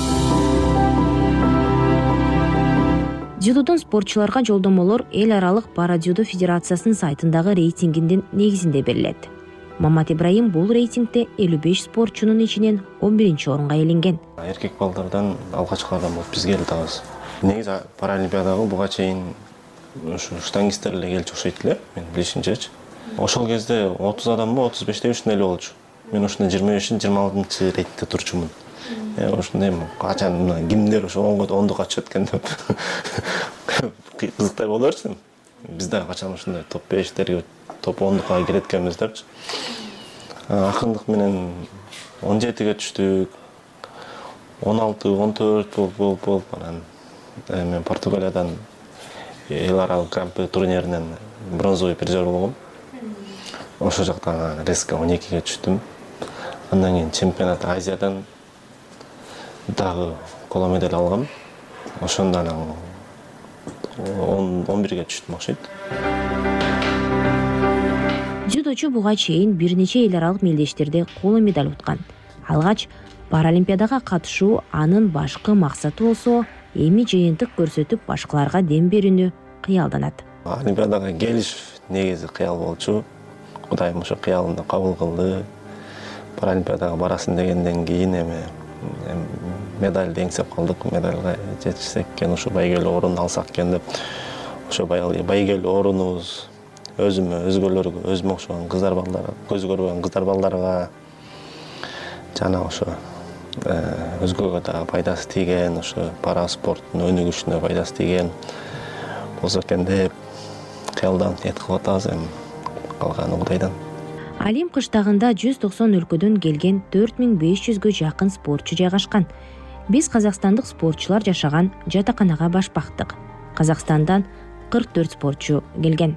Speaker 21: Дзюдодон спортчуларга жолдомолор эл аралык Парадзюдо федерациясынын сайтындагы рейтингинин негизинде берилет. Мамат Ибраим бул рейтингде 55 спортчунун ичинен 11-орунга ээленген.
Speaker 3: Эркек балдардан алгачкылардан болуп биз келдик. Негизи Паралимпиадага буга чейин ушу штангисттер эле келчү окшойт эле, мен билишимчечи. Ошол кезде 30 адамбы, 35 ушундай эле болчу. Мен ушундай 25-26 рейтте турчумун. Ошондой качан кимдер ошо 10-га чыгат экен деп кызыктай болорчу. Биз да качан ушундай топ 5-терге, топ 10-га кирет экенбиз депчи. Акырындык менен 17ге түштүк. 16-14 болуп анан мен Португалиядан эл аралык гран-при турниринен бронзовый призер болгом. Ошол жактан резко 12ге түштүм. Андан кийин чемпионат Азиядан дагы коло медаль алгам. Ошондон 11ге түштүм окшойт.
Speaker 21: Дзюдочу буга чейин бир нече эл аралык мелдештерде коло медаль уткан. Алгач Паралимпиадага катышуу анын башкы максаты болсо, эми жыйынтык көрсөтүп башкаларга дем берүүнү кыялданат.
Speaker 3: Олимпиадага келиш негизи кыял болчу. Кудайым ошо кыялымды кабыл кылды. Паралимпиадага барасың дегенден кийин эми медальды эңсеп калдык. Медальга жетишсек экен, ошо байгелүү орун алсак экен деп. Ошо байгелүү орунубуз өзүмө, өзгөлөргө, өзүмө окшогон кыздар балдарга, көзү көрбөгөн кыздар балдарга жана ошо өзгөгө да пайдасы тийген, ошо пара спорттун өнүгүшүнө пайдасы тийген болсо экен деп кыялдан эт кылып атабыз эми. Калганы Кудайдан.
Speaker 21: Олимп кыштагында 190 өлкөдөн келген 4500гө жакын спортчу жайгашкан. Биз казакстандык спортчулар жашаган жатаканага баш бактык. Казакстандан 44 спортчу келген.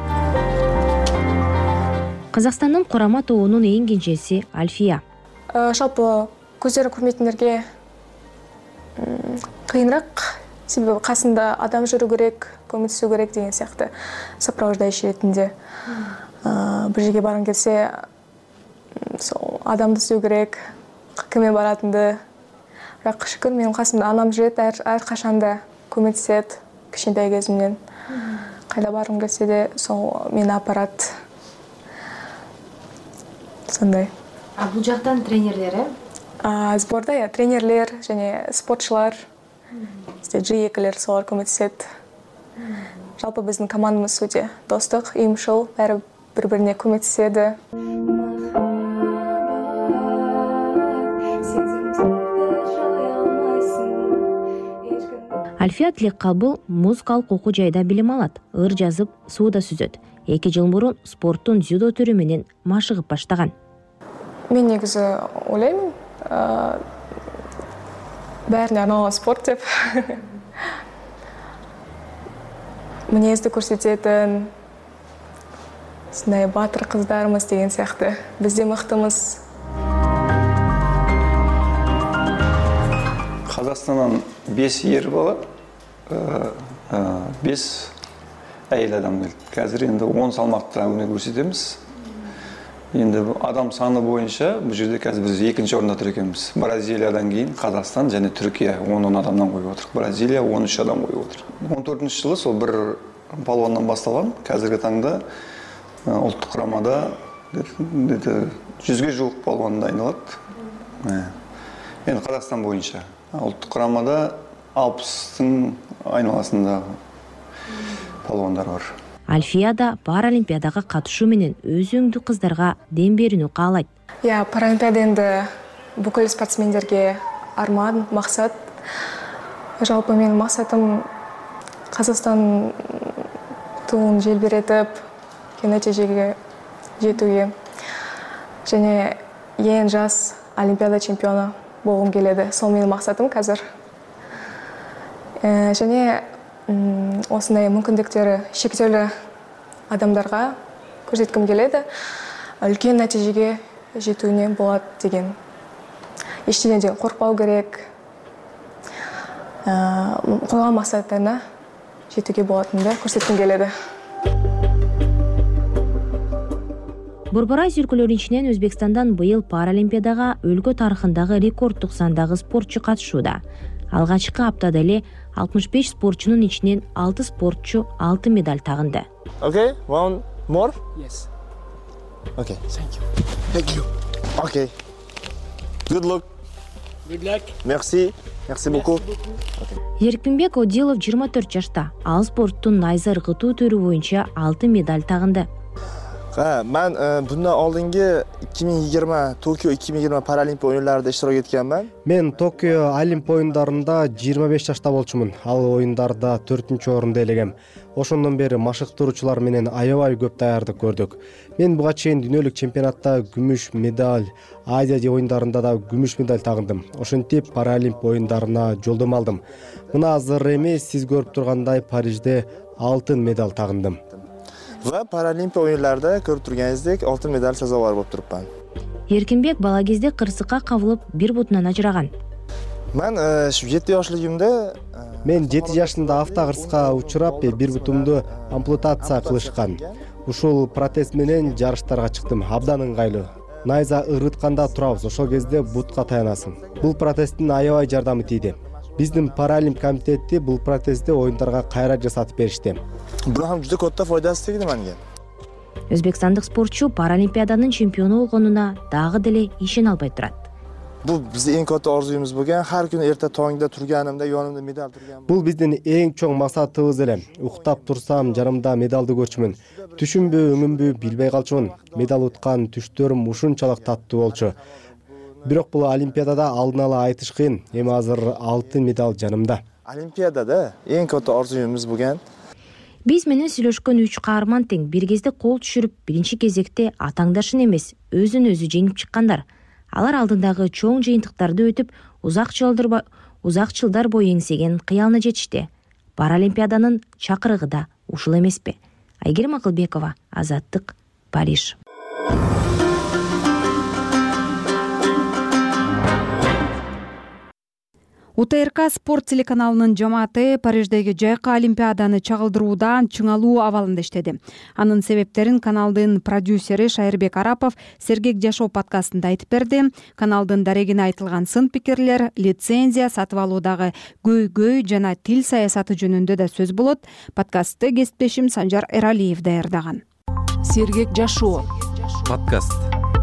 Speaker 21: Казакстандын курама тобунун эң кенжеси Альфия.
Speaker 7: Жалпы көздөрү көрмөйтүндөргө кыйыныраак, себеби касында адам жүрүү керек, көмөтүшүү керек деген сыяктуу сопровождающий ретинде. Бир жерге баргың келсе, сол адамды сүйүү керек, кимге баратынды. Бирок шүкүр, менин касымда анам жүрөт, ар качанда көмөтүшөт кичинекей кезимден. Кайда баргым келсе де, сол мени апарат. Сондай.
Speaker 21: Бул жактан тренерлер,
Speaker 7: Сборда тренерлер және спортчулар, G2-лер солар көмөтүшөт. Жалпы биздин командабыз өтө достук, уюмшул, баары бири-бирине көмөтүшөдү.
Speaker 21: Альфия Тилеккабыл музыкалык окуу жайда билим алат, ыр жазып, сууда сүзөт. 2 жыл мурун спорттун дзюдо түрү менен машыгып баштаган.
Speaker 7: Мен негизи ойлойм, баарына арналган спорт деп. Мүнөздү көрсөтөтүн, сындай батыр кыздарыбыз деген сыяктуу. Биз де мыктымыз.
Speaker 23: Казакстандан 5 ер бала, 5 әйел адам келді. Қазір енді 10 салмақта өнер көрсетеміз. Енді адам саны бойынша бұл жерде қазір біз екінші орында тұр екенбіз. Бразилиядан кейін Қазақстан және Түркия 10 адамнан қойып отыр. Бразилия 13 адам қойып отыр. 14 жылы сол бір палуаннан басталған. Қазіргі таңда ұлттық құрамада 100-ге жуық палуан дайындалады. Енді Қазақстан бойынша. Ұлттық құрамада 60-тың айналасындағы палуандар бар.
Speaker 21: Альфияда Паралимпиадаға катышуу менен өз өңдүү кыздарга дем берүүнү каалайт.
Speaker 7: Паралимпиада енді бүкіл спортсмендерге арман, мақсат. Жалпы менің мақсатым Қазақстан туын желбіретіп, нәтижеге жетуге. Және ең жас Олимпиада чемпионы болғым келеді. Сол менің мақсатым қазір. Және осындай мүмкіндіктері шектеулі адамдарға көрсеткім келеді. Үлкен нәтижеге жетуіне болады деген. Ештеңеден қорықпау керек. Қойған мақсаттарына жетуге болатынды көрсеткім келеді.
Speaker 21: Борбор Азия өлкөлөрүнүн ичинен Өзбекстандан быйыл Паралимпиадага өлкө тарыхындагы рекордтук сандагы спортчу катышууда. Алгачкы аптада эле 65 спортчунун ичинен 6 спортчу алтын медаль тагынды.
Speaker 6: Okay, one more? Yes. Okay, thank you. Thank you. Okay. Good luck. Good luck. Merci. Merci beaucoup.
Speaker 21: Эркинбек Одилов 24 жашта. Ал спорттун найза ыргытуу түрү боюнча алтын медаль тагынды.
Speaker 6: Ben bundan oldingi 2020 Tokyo 2020 Paralimpiya oyunlarida iştirak etganman.
Speaker 8: Men Tokyo Олимп oyunlarında 25 жашта болчумун. Ал oyunlarda 4-орунду ээлегем. Ошондон бери машыктыруучулар менен аябай көп даярдык көрдүк. Мен буга чейин дүйнөлүк чемпионатта күмүш медаль, Азия оюндарында да күмүш медаль тагындым. Ошентип Паралимп оюндарына жолдомо алдым. Мына азыр эмес, сиз көрүп тургандай Парижде алтын медаль тагындым.
Speaker 6: Va Paralimpiya oyunlarida ko'rib turganingizdek oltin medal sazovor bo'lib turibman.
Speaker 21: Эркинбек бала кезде кырсыкка кабылып, бир бутунан ажыраган.
Speaker 6: Men 7 yoshligimda
Speaker 8: Мен 7 жашында автокырсыкка учурап, бир бутумду ампутация кылышкан. Ушул протез менен жарыштарга чыктым. Абдан ыңгайлуу. Найза ырытканда турабыз, ошол кезде бутка таянасың. Бул протездин аябай жардамы тийди. Биздин Паралимп комитети бул протезди оюндарга кайра жасатып беришти.
Speaker 6: Бул ham juda katta foydasi tegdi menga.
Speaker 21: Өзбекстандык спортчу Паралимпиаданын чемпиону болгонуна дагы деле ишене албай турат.
Speaker 6: Бул биздин эң katta orzuyumuz bo'lgan, har kuni erta tongda turganimda yonimda medal turgan.
Speaker 8: Бул биздин эң чоң максатыбыз эле. Уктап турсам, жарымда медалды көрчүмүн. Түшүнбү, өңүмбү билбей калчумун. Медал уткан түштөрүм ушунчалык таттуу болчу. Бирок бул Олимпиадада алдын ала айтыш кыйын. Эми азыр алтын медаль жанымда.
Speaker 6: Олимпиадада эң katta orzuyumuz bo'lgan.
Speaker 21: Биз менен сүйлөшкөн 3 каарман тең бир кезде кол түшүрүп, биринчи кезекте атаңдашын эмес, өзүн өзү жеңип чыккандар. Алар алдындагы чоң жыйынтыктарды өтүп, узак жылдар бою эңсеген кыялына жетишти. Паралимпиаданын чакырыгы да ушул эмеспи? Айгерим Акылбекова, Азаттык, Париж.
Speaker 25: УТРК спорт телеканалынын жамааты Париждеги жайкы Олимпиаданы чагылдыруудан чыңалуу абалында иштеди. Анын себептерин каналдын продюсери Шайырбек Арапов Сергек жашоо подкастында айтып берди. Каналдын дарегине айтылган сын пикирлер, лицензия сатып алуудагы көйгөй жана тил саясаты жөнүндө да сөз болот. Подкастты кесиптешим Санжар Эралиев даярдаган.
Speaker 9: Сергек жашоо
Speaker 10: подкаст.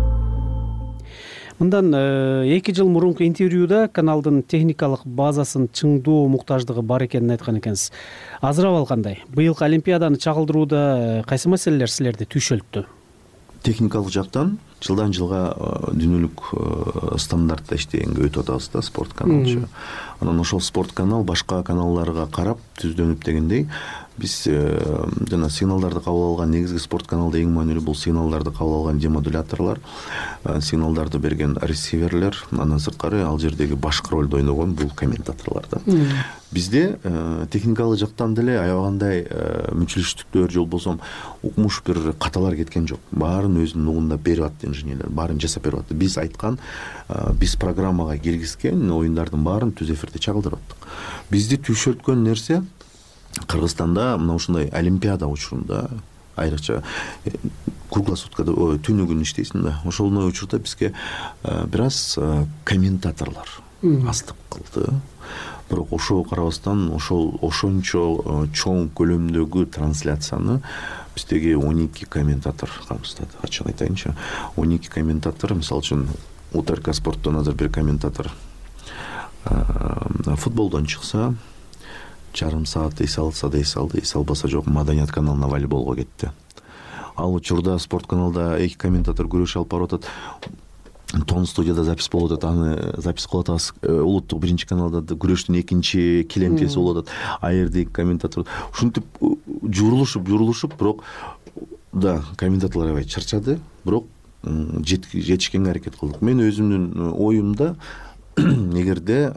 Speaker 10: Мындан 2 жыл мурунку интервьюда каналдын техникалык базасын чыңдоо муктаждыгы бар экенин айткан экенсиз. Азыр абал кандай? Быйылкы Олимпиаданы чагылдырууда кайсы маселелер силерди түйшөлттү?
Speaker 24: Техникалык жактан жылдан жылга дүйнөлүк стандартта иштегенге өтүп атабыз да, спорт каналчы. Анан ошол спорт канал башка каналдарга карап түздөнүп дегендей, биз жана сигналдарды кабыл алган негизги спорт каналда эң маанилүү бул сигналдарды кабыл алган демодуляторлор, сигналдарды берген ресиверлер, андан сырткары ал жердеги башкы ролду ойногон бул комментаторлор да. Бизде техникалык жактан деле аябагандай мүчүлүштүктөр же болбосо укмуш бир каталар кеткен жок. Баарын өзүнүн угунда берип атты инженерлер, баарын жасап берип атты. Биз айткан, биз программага киргизген оюндардын баарын түз эфирде чагылдырып аттык. Бизди түйшөлткөн нерсе Кыргызстанда мына ушундай олимпиада учурунда айрыкча круглосуткада түнү күнү иштейсиң да, ошол учурда бизге бир аз комментаторлор аздык кылды. Бирок ошого карабастан ошончо чоң көлөмдөгү трансляцияны биздеги 12 комментатор камсыздады. Ачык айтайынчы, 12 комментатор, мисалы үчүн УТРК спорттон азыр бир комментатор футболдон чыкса, жарым саат эс алса да эс алды, эс албаса жок, Маданият каналына волейболго кетти. Ал учурда спорт каналда 2 комментатор күрөш алып барып атат. Тон студияда запись болуп атат, аны запись кылып атабыз. Улуттук 1-каналда күрөштүн 2 келемтеси болуп атат. А жерде 2 комментатор. Ушинтип журулушуп, бирок да комментаторлор аябай чарчады, бирок жетишкенге аракет кылдык. Мен өзүмдүн оюмда эгерде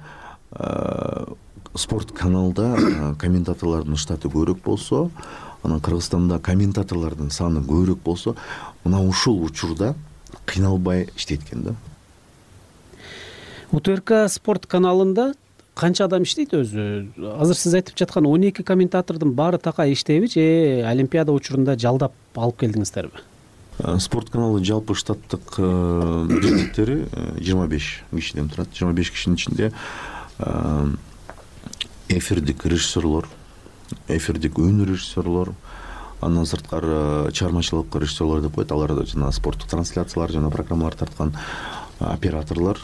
Speaker 24: спорт каналда комментаторлордун штаты көбүрөөк болсо, анан Кыргызстанда комментаторлордун саны көбүрөөк болсо, мына ушул учурда кыйналбай иштейт экен да.
Speaker 10: УТРК спорт каналында канча адам иштейт өзү? Азыр сиз айтып жаткан 12 комментатордун баары такай иштейби же Олимпиада учурунда жалдап алып келдиңиздерби?
Speaker 24: Спорт каналы жалпы штаттык бирдиктери 25 кишиден турат. 25 кишинин ичинде эфирдик режиссерлор, эфирдик өнөр режиссерлор, андан сырткары чыгармачылык режиссерлор деп коет. Алар жана спорттук трансляциялар жана программалар тарткан операторлор,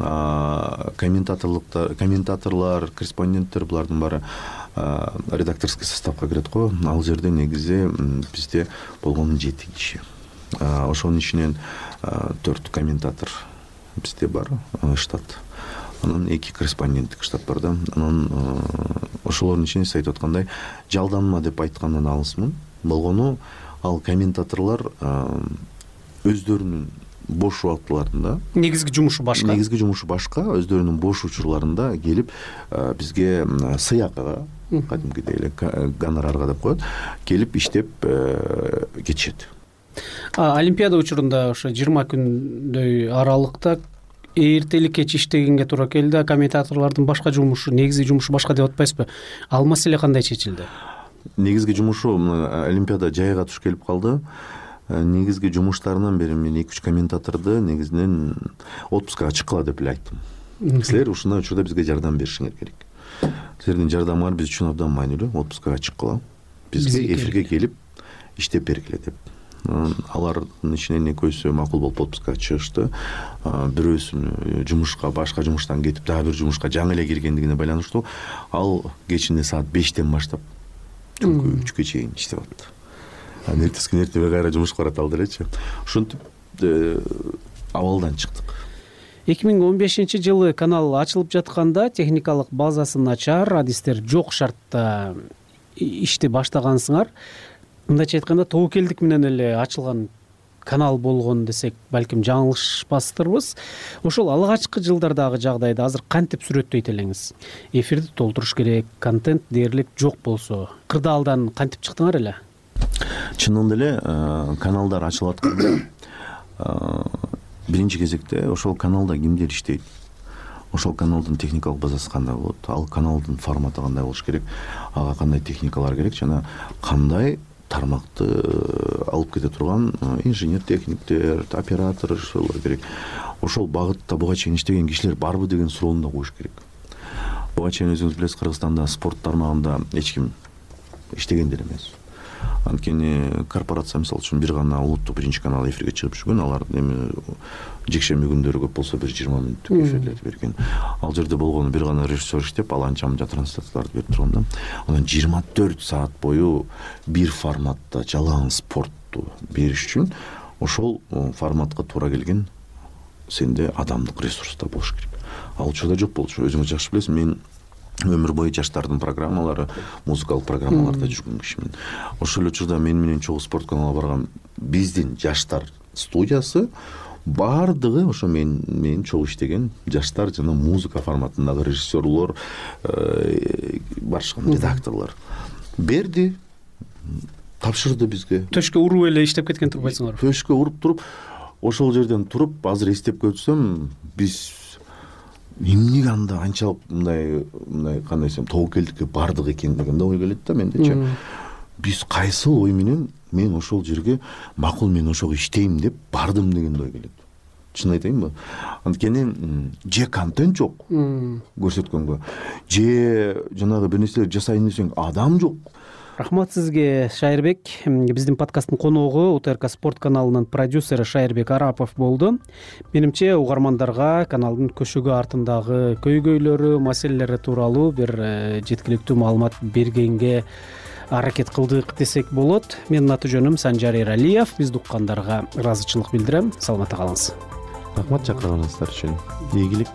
Speaker 24: комментаторлор, корреспонденттер, булардын баары редакторский составка кирет го. Ал жерде негизи бизде болгону 7 киши. Ошонун ичинен 4 комментатор бизде бар штат. Анан 2 корреспонденттик штат бар да. Анан ошолордун ичинде сиз айтып аткандай жалданма деп айткандан алысмын. Болгону ал комментаторлор өздөрүнүн бош убактыларында
Speaker 10: негизги жумушу
Speaker 24: башка, өздөрүнүн бош учурларында келип бизге сыйакыга, кадимкидей эле гонорарга деп коет, келип иштеп кетишет.
Speaker 10: Олимпиада учурунда ошо 20 күндөй аралыкта эртелик кеч иштегенге туура келди. Комментаторлордун башка жумушу, негизги жумушу башка деп атпайсызбы? Ал маселе кандай чечилди?
Speaker 24: Негизги жумушу Олимпиада жайга туш келип калды. Негизги жумуштарынан бери мен 2-3 комментаторду негизинен отпускага чыккыла деп эле айттым. Силер ушундай учурда бизге жардам беришиңер керек. Силердин жардамыңар биз үчүн абдан маанилүү. Отпускага чыккыла, бизге эфирге келип иштеп бергиле деп. Алардын ичинен экөөсү макул болуп отпускага чыгышты. Бирөөсүн жумушка, башка жумуштан кетип, дагы бир жумушка жаңы эле киргендигине байланыштуу. Ал кечинде саат 5-тен баштап түнкү 3-кө чейин иштеп атты. Эртеси күнү эртеме кайра жумушка барат элечи. Ушинтип абалдан чыктык.
Speaker 10: 2015-жылы канал ачылып жатканда техникалык базасы начар, адистер жок шартта ишти баштагансыңар. Мындайча айтканда тобокелдик менен эле ачылган канал болгон десек, балким жаңылышпастырбыз. Ошол алгачкы жылдардагы жагдайды азыр кантип сүрөттөйт элеңиз? Эфирди толтуруш керек, контент дээрлик жок болсо, кырдаалдан кантип чыктыңар эле?
Speaker 24: Чынында эле каналдар ачылып атканда биринчи кезекте ошол каналда кимдер иштейт? Ошол каналдын техникалык базасы кандай болот? Ал каналдын форматы кандай болуш керек? Ага кандай техникалар керек жана кандай тармакты алып кете турган инженер, техниктер, операторлор керек. Ошол багытта буга чейин иштеген кишилер барбы деген суроону да коюш керек. Буга чейин өзүңүз билесиз, Кыргызстанда спорт тармагында эч ким иштегендер эмес. Анткени корпорация мисалы үчүн бир гана улуттук 1-канал эфирге чыгып жүргөн, алар эми жекшемби күндөрү көп болсо бир 20 мүнөттүк эфирлерди берген. Ал жерде болгону бир гана режиссер иштеп, ал анча-мынча трансляцияларды берип турган да. Анан 24 саат бою бир форматта жалаң спортту бериш үчүн ошол форматка туура келген сенде адамдык ресурс да болуш керек. Ал учурда жок болчу. Өзүңүз жакшы билесиз, мен өмүр бою жаштардын программалары, музыкалык программаларда жүргөн кишимин. Ошол эле учурда мен менен чогуу спорт каналына барган биздин жаштар студиясы баардыгы ошо мен чогуу иштеген жаштар жана музыка форматындагы режиссерлор, барышкан редакторлор берди, тапшырды бизге.
Speaker 10: Төшкө уруп эле иштеп кеткен турбайсыңарбы?
Speaker 24: Төшкө уруп туруп, ошол жерден туруп азыр эстеп көрсөм, биз эмнеге анда анчалык мындай кандай десем тобокелдикке бардык экен деген да ой келет да мендечи. Биз кайсыл ой менен мен ошол жерге макул мен ошого иштейм деп бардым деген ой келет. Чын айтайынбы? Анткени же контент жок көрсөткөнгө, же жанагы бир нерселер жасайын десең адам жок.
Speaker 10: Рахмат сизге, Шайырбек. Биздин подкасттын коногу УТРК спорт каналынын продюсери Шайырбек Арапов болду. Менимче угармандарга каналдын көшөгө артындагы көйгөйлөрү, маселелери тууралуу бир жеткиликтүү маалымат бергенге аракет кылдык десек болот. Менин аты жөнүм Санжар Эралиев. Бизди уккандарга ыраазычылык билдирем. Саламатта калыңыз.
Speaker 24: Рахмат чакырганыңыздар үчүн. Ийгилик.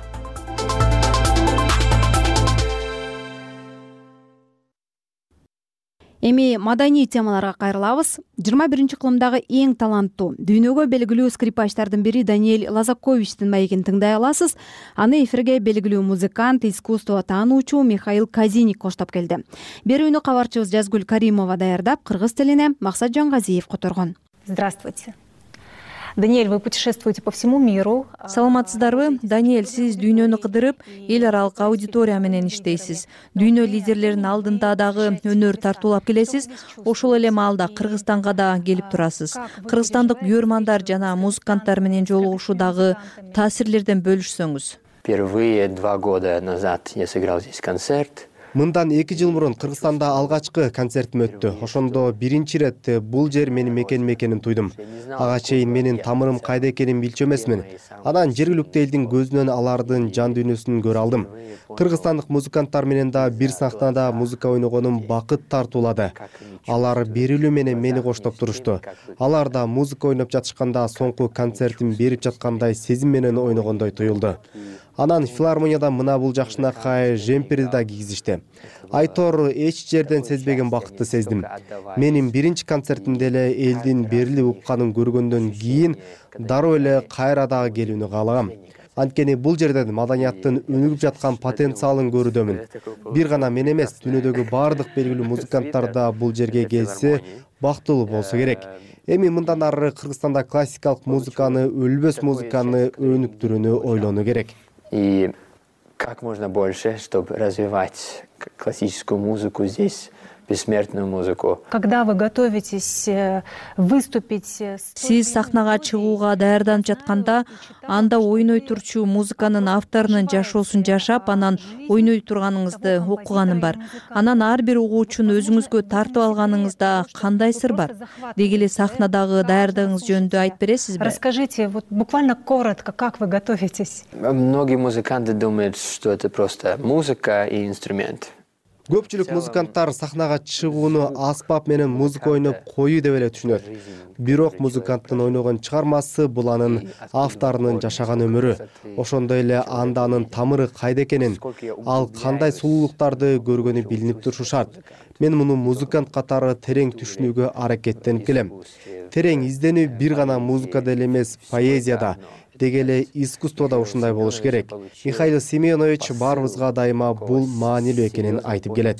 Speaker 25: Эми маданий темаларга кайрылабыз. 21-кылымдагы эң таланттуу, дүйнөгө белгилүү скрипачтардын бири Даниэль Лазаковичтин маегин тыңдай аласыз. Аны эфирге белгилүү музыкант, искусство таануучу Михаил Казиник коштоп келди. Берүүнү кабарчыбыз Жазгүл Каримова даярдап, кыргыз тилине Максат Жангазиев которгон.
Speaker 4: Здравствуйте. Даниэль, вы путешествуете по всему миру.
Speaker 12: Саламатсыздарбы? Даниэль, сиз дүйнөнү кыдырып, эл аралык аудитория менен иштейсиз. Дүйнө лидерлеринин алдында дагы өнөр тартуулап келесиз. Ошол эле маалда Кыргызстанга да келип турасыз. Кыргызстандык күйөрмандар жана музыканттар менен жолугушуудагы таасирлерден бөлүшсөңүз.
Speaker 11: Впервые 2 года назад я сыграл здесь концерт.
Speaker 8: Мындан 2 жыл мурун Кыргызстанда алгачкы концертим өттү. Ошондо биринчи ирет бул жер менин мекеним экенин туйдум. Ага чейин менин тамырым кайда экенин билчү эмесмин. Анан жергиликтүү элдин көзүнөн алардын жан дүйнөсүн көрө алдым. Кыргызстандык музыканттар менен да бир сахнада музыка ойногонум бакыт тартуулады. Алар берилүү менен мени коштоп турушту. Алар да музыка ойноп жатышканда соңку концертин берип жаткандай сезим менен ойногондой туюлду. Анан филармонияда мына бул жакшынакай жемперди да кийгизишти. Айтор эч жерден сезбеген бакытты сездим. Менин биринчи концертимде эле элдин берилип укканын көргөндөн кийин дароо эле кайра дагы келүүнү каалагам. Анткени бул жерден маданияттын өнүгүп жаткан потенциалын көрүүдөмүн. Бир гана мен эмес, дүйнөдөгү бардык белгилүү музыканттар да бул жерге келсе бактылуу болсо керек. Эми мындан ары Кыргызстанда классикалык музыканы, өлбөс музыканы өнүктүрүүнү ойлонуу керек.
Speaker 11: И как можно больше, чтобы развивать классическую музыку здесь, бессмертную музыку.
Speaker 4: Когда вы готовитесь выступить...
Speaker 12: Сиз сахнага чыгууга даярданып жатканда, анда ойной турчу музыканын авторунун жашоосун жашап, анан ойной турганыңызды окуганым бар. Анан ар бир угуучуну өзүңүзгө тартып алганыңызда кандай сыр бар? Деги эле сахнадагы даярдыгыңыз жөнүндө айтып бересизби?
Speaker 4: Расскажите, вот буквально коротко, как вы готовитесь?
Speaker 11: Многие музыканты думают, что это просто музыка и инструмент.
Speaker 8: Көпчүлүк музыканттар сахнага чыгууну аспап менен музыка ойноп коюу деп эле түшүнөт. Бирок музыканттын ойногон чыгармасы бул анын авторунун жашаган өмүрү. Ошондой эле анда анын тамыры кайда экенин, ал кандай сулуулуктарды көргөнү билинип турушу шарт. Мен муну музыкант катары терең түшүнүүгө аракеттенип келем. Терең изденүү бир гана музыкада эле эмес, поэзияда, деги эле искусствода ушундай болуш керек. Михаил Семенович баарыбызга дайыма бул маанилүү экенин айтып келет.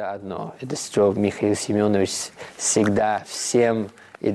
Speaker 11: Это что Михаил Семенович всегда всем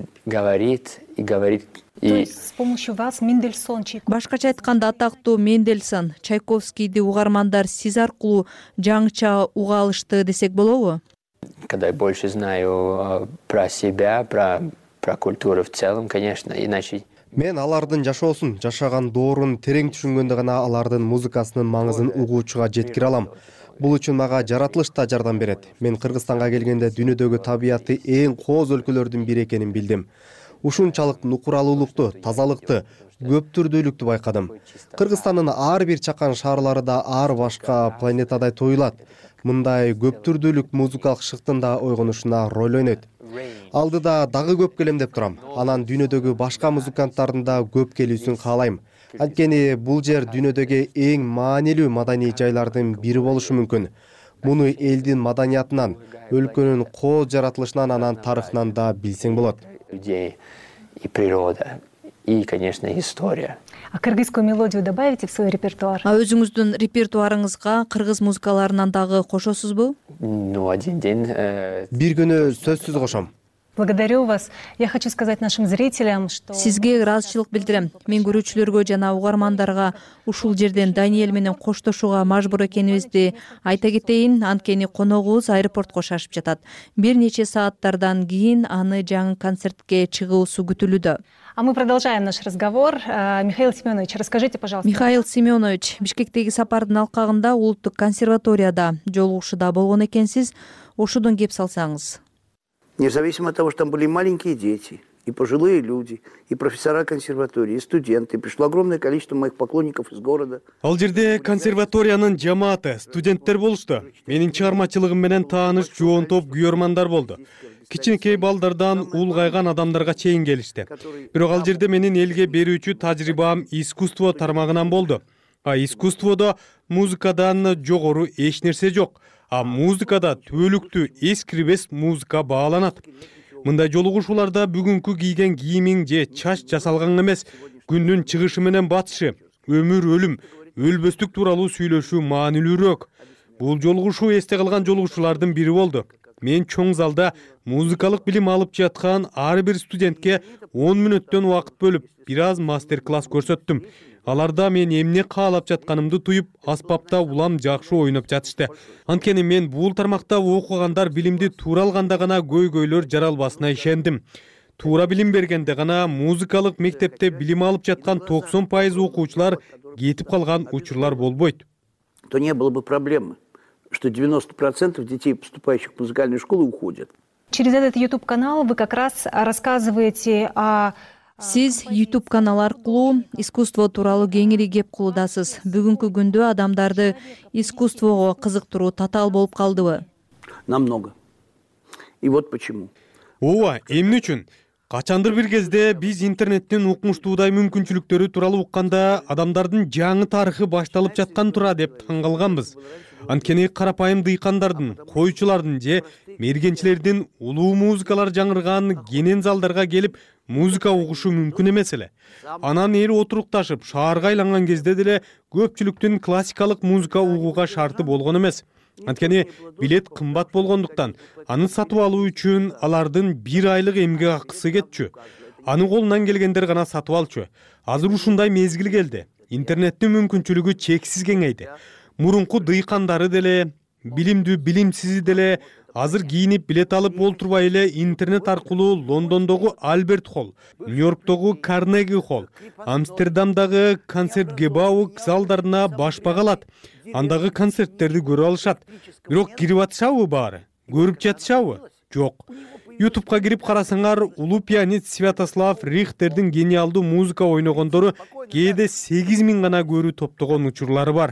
Speaker 11: говорит и говорит.
Speaker 4: То есть с помощью вас Мендельсон, Чайковский.
Speaker 12: Башкача айтканда атактуу Мендельсон, Чайковскийди угармандар сиз аркылуу жаңыча уга алышты десек болобу?
Speaker 11: Когда я больше знаю про себя, про культуру в целом, конечно, иначе.
Speaker 8: Мен алардын жашоосун, жашаган доорун терең түшүнгөндө гана алардын музыкасынын маңызын угуучуга жеткире алам. Бул үчүн мага жаратылыш да жардам берет. Мен Кыргызстанга келгенде дүйнөдөгү табиятты эң кооз өлкөлөрдүн бири экенин билдим. Ушунчалык нукуралуулукту, тазалыкты, көп түрдүүлүктү байкадым. Кыргызстандын ар бир чакан шаарлары да ар башка планетадай туюлат. Мындай көп түрдүүлүк музыкалык шыктын да ойгонушуна роль ойнойт. Алдыда дагы көп келем деп турам. Анан дүйнөдөгү башка музыканттардын да көп келүүсүн каалайм. Анткени бул жер дүйнөдөгү эң маанилүү маданий жайлардын бири болушу мүмкүн. Муну элдин маданиятынан, өлкөнүн кооз жаратылышынан, анан тарыхынан да билсең болот.
Speaker 11: Людей и природа, и, конечно, история.
Speaker 4: А кыргызскую мелодию добавите в свой репертуар?
Speaker 12: А өзүңүздүн репертуарыңызга кыргыз музыкаларынан дагы кошосузбу?
Speaker 11: Ну, один день.
Speaker 8: Бир күнү сөзсүз кошом.
Speaker 4: Благодарю вас. Я хочу сказать нашим зрителям, что...
Speaker 12: Сизге ыраазычылык билдирем. Мен көрүүчүлөргө жана угармандарга ушул жерден Даниэль менен коштошууга мажбур экенибизди айта кетейин. Анткени коногубуз аэропортко шашып жатат. Бир нече сааттардан кийин аны жаңы концертке чыгуусу күтүлүүдө.
Speaker 4: А мы продолжаем наш разговор. Михаил Семенович, расскажите, пожалуйста.
Speaker 12: Михаил Семенович, Бишкектеги сапардын алкагында Улуттук консерваторияда жолугушууда болгон экенсиз. Ошодон кеп салсаңыз.
Speaker 13: Независимо от того, что там были маленькие дети, и пожилые люди, и профессора консерватории, и студенты. Пришло огромное количество моих поклонников из города.
Speaker 14: Ал жерде консерваториянын жамааты, студенттер болушту. Менин чыгармачылыгым менен тааныш жоон топ күйөрмандар болду. Кичинекей балдардан улгайган адамдарга чейин келишти. Бирок ал жерде менин элге берүүчү тажрыйбам искусство тармагынан болду. Искусстводо музыкадан жогору эч нерсе жок. Музыкада түбөлүктүү эскирбес музыка бааланат. Мындай жолугушууларда бүгүнкү кийген кийимиң же чач жасалган эмес, күндүн чыгышы менен батышы, өмүр өлүм, өлбөстүк тууралуу сүйлөшүү маанилүүрөөк. Бул жолугушуу эсте калган жолугушуулардын бири болду. Мен чоң залда музыкалык билим алып жаткан ар бир студентке 10 мүнөттөн убакыт бөлүп, бир аз мастер-класс көрсөттүм. Аларда мен эмне каалап жатканымды туюп, аспапта улам жакшы ойноп жатышты. Анткени мен бул тармакта окугандар билимди туура алганда гана көйгөйлөр жаралбасына ишендим. Туура билим бергенде гана музыкалык мектепте билим алып жаткан 90% окуучулар кетип калган учурлар болбойт.
Speaker 13: То не было бы проблемы, что 90% детей, поступающих в музыкальную школу, уходят.
Speaker 4: Через этот YouTube-канал вы как раз рассказываете о...
Speaker 12: Сиз YouTube канал аркылуу искусство тууралуу кеңири кеп кылуудасыз. Бүгүнкү күндө адамдарды искусствого кызыктыруу татаал болуп калдыбы?
Speaker 13: Намного. И вот почему.
Speaker 14: Ооба, эмне үчүн? Качандыр бир кезде биз интернеттен укмуштуудай мүмкүнчүлүктөрү тууралуу укканда адамдардын жаңы тарыхы башталып жаткан тура деп таң калганбыз. Анткени карапайым дыйкандардын, койчулардын же мергенчилердин улуу музыкалар жаңырган кенен залдарга келип музыка угушу мүмкүн эмес эле. Анан эл отурукташып, шаарга айланган кезде деле көпчүлүктүн классикалык музыка угууга шарты болгон эмес. Анткени билет кымбат болгондуктан, аны сатып алуу үчүн алардын 1 айлык эмгек акысы кетчү. Аны колунан келгендер гана сатып алчу. Азыр ушундай мезгил келди. Интернеттин мүмкүнчүлүгү чексиз кеңейди. Мурунку дыйкандары деле, билимдүү билимсизи деле азыр кийинип билет алып олтурбай эле интернет аркылуу Лондондогу Альберт Холл, Нью-Йорктогу Карнеги Холл, Амстердамдагы концерт-гебау залдарына баш бага алат. Андагы концерттерди көрүп алышат. Бирок кирип атышабы баары? Көрүп жатышабы? Жок. YouTube'га кирип карасаңар, улуу пианист Святослав Рихтердин гениалдуу музыка ойногондору кээде 8000 гана көрүү топтогон учурлары бар.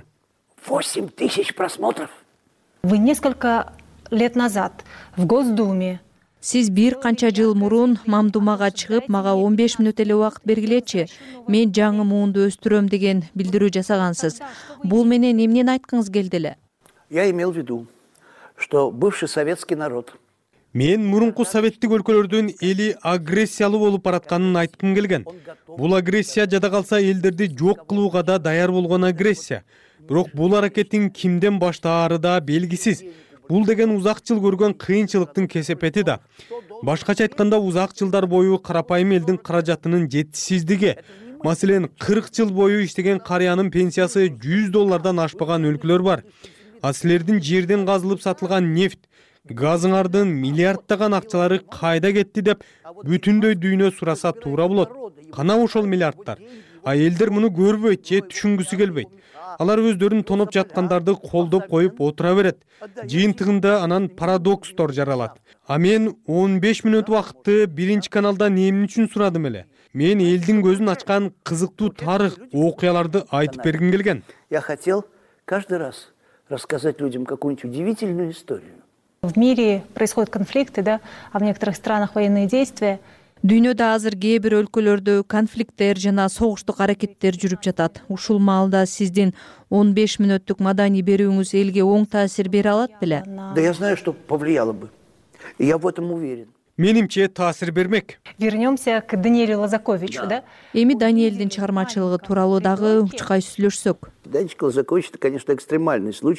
Speaker 13: 8000 просмотров.
Speaker 4: Вы несколько лет назад в Госдуме.
Speaker 12: Сиз бир канча жыл мурун Мамдумага чыгып, мага 15 мүнөт эле убакыт бергилечи. Мен жаңы муунду өстүрөм деген билдирүү жасагансыз. Бул менен эмнени айткыңыз келди эле?
Speaker 13: Я имел в виду, что бывший советский народ.
Speaker 14: Мен мурунку советтик өлкөлөрдүн эли агрессиялуу болуп баратканын айткым келген. Бул агрессия жада калса элдерди жок кылууга да даяр болгон агрессия. Бирок бул аракеттин кимден баштаары да белгисиз. Бул деген узак жыл көргөн кыйынчылыктын кесепети да. Башкача айтканда, узак жылдар бою карапайым элдин каражатынын жетишсиздиги. Маселен, 40 жыл бою иштеген карыянын пенсиясы $100 ашпаган өлкөлөр бар. Силердин жерден казылып сатылган нефть, газыңардын миллиарддаган акчалары кайда кетти деп бүтүндөй дүйнө сураса туура болот. Кана ошол миллиарддар? Элдер муну көрбөйт же түшүнгүсү келбейт. Алар өздөрүн тоноп жаткандарды колдоп коюп отура берет. Жыйынтыгында анан парадокстор жаралат. Мен 15 мүнөт убакытты биринчи каналда эмне үчүн сурадым эле? Мен элдин көзүн ачкан кызыктуу тарых, окуяларды айтып бергим келген.
Speaker 13: Я хотел каждый раз рассказать людям какую-нибудь удивительную историю.
Speaker 4: В мире происходят конфликты, да, а в некоторых странах военные действия.
Speaker 12: Дүйнөдө азыр кээ бир өлкөлөрдө конфликттер жана согуштук аракеттер жүрүп жатат. Ушул маалда сиздин 15 мүнөттүк маданий берүүңүз элге оң таасир бере алат беле?
Speaker 13: Да я знаю, что повлияло бы. И я в этом уверен.
Speaker 14: Менимче таасир бермек.
Speaker 4: Вернемся к Даниэлю Лазаковичу, да?
Speaker 12: Эми Даниэлдин чыгармачылыгы тууралуу дагы учкай сүйлөшсөк.
Speaker 13: Данечка Лазакович — это, конечно, экстремальный случай.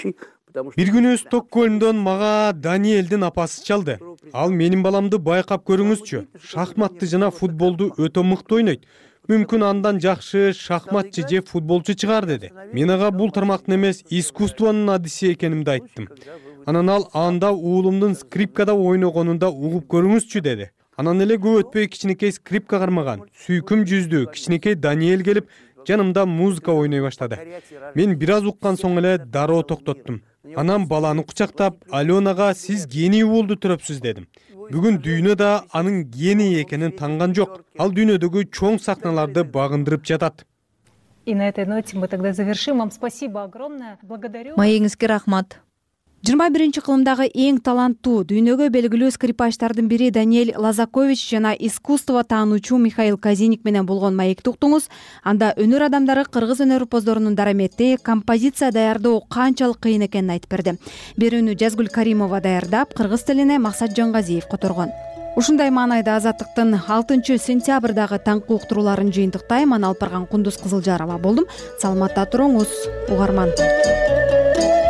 Speaker 14: Бир күнү Стокгольмдон мага Даниэлдин апасы чалды. Ал менин баламды байкап көрүңүзчү. Шахматты жана футболду өтө мыкты ойнойт. Мүмкүн андан жакшы шахматчы же футболчу чыгар деди. Мен ага бул тармактын эмес, искусствонун адиси экенимди айттым. Анан ал анда уулумдун скрипкада ойногонун да угуп көрүңүзчү деди. Анан эле көп өтпөй кичинекей скрипка кармаган, сүйкүм жүздүү кичинекей Даниэль келип, жанымда музыка ойной баштады. Мен бир аз уккан соң эле дароо токтоттум. Анан баланы кучактап, Аленага сиз гений уулду төрөпсүз дедим. Бүгүн дүйнөдө анын гений экенин танган жок. Ал дүйнөдөгү чоң сахналарды багындырып жатат.
Speaker 4: И на этой ноте мы тогда завершим. Вам спасибо огромное. Благодарю.
Speaker 12: Маегиңизге рахмат.
Speaker 25: 21 кылымдагы эң таланттуу, дүйнөгө белгилүү скрипачтардын бири Даниэль Лазакович жана искусство таануучу Михаил Казиник менен болгон маекти уктуңуз. Анда өнөр адамдары кыргыз өнөр опоздорунун дараметти, композиция даярдоо канчалык кыйын экенин айтып берди. Берүүнү Жазгүл Каримова даярдап, кыргыз тилине Максат Жангазиев которгон. Ушундай маанайда Азаттыктын 6 сентябрдагы таңкы уктурууларын жыйынтыктайм. Аны алып барган Кундуз Кызылжарова болдум. Саламатта туруңуз, угарман.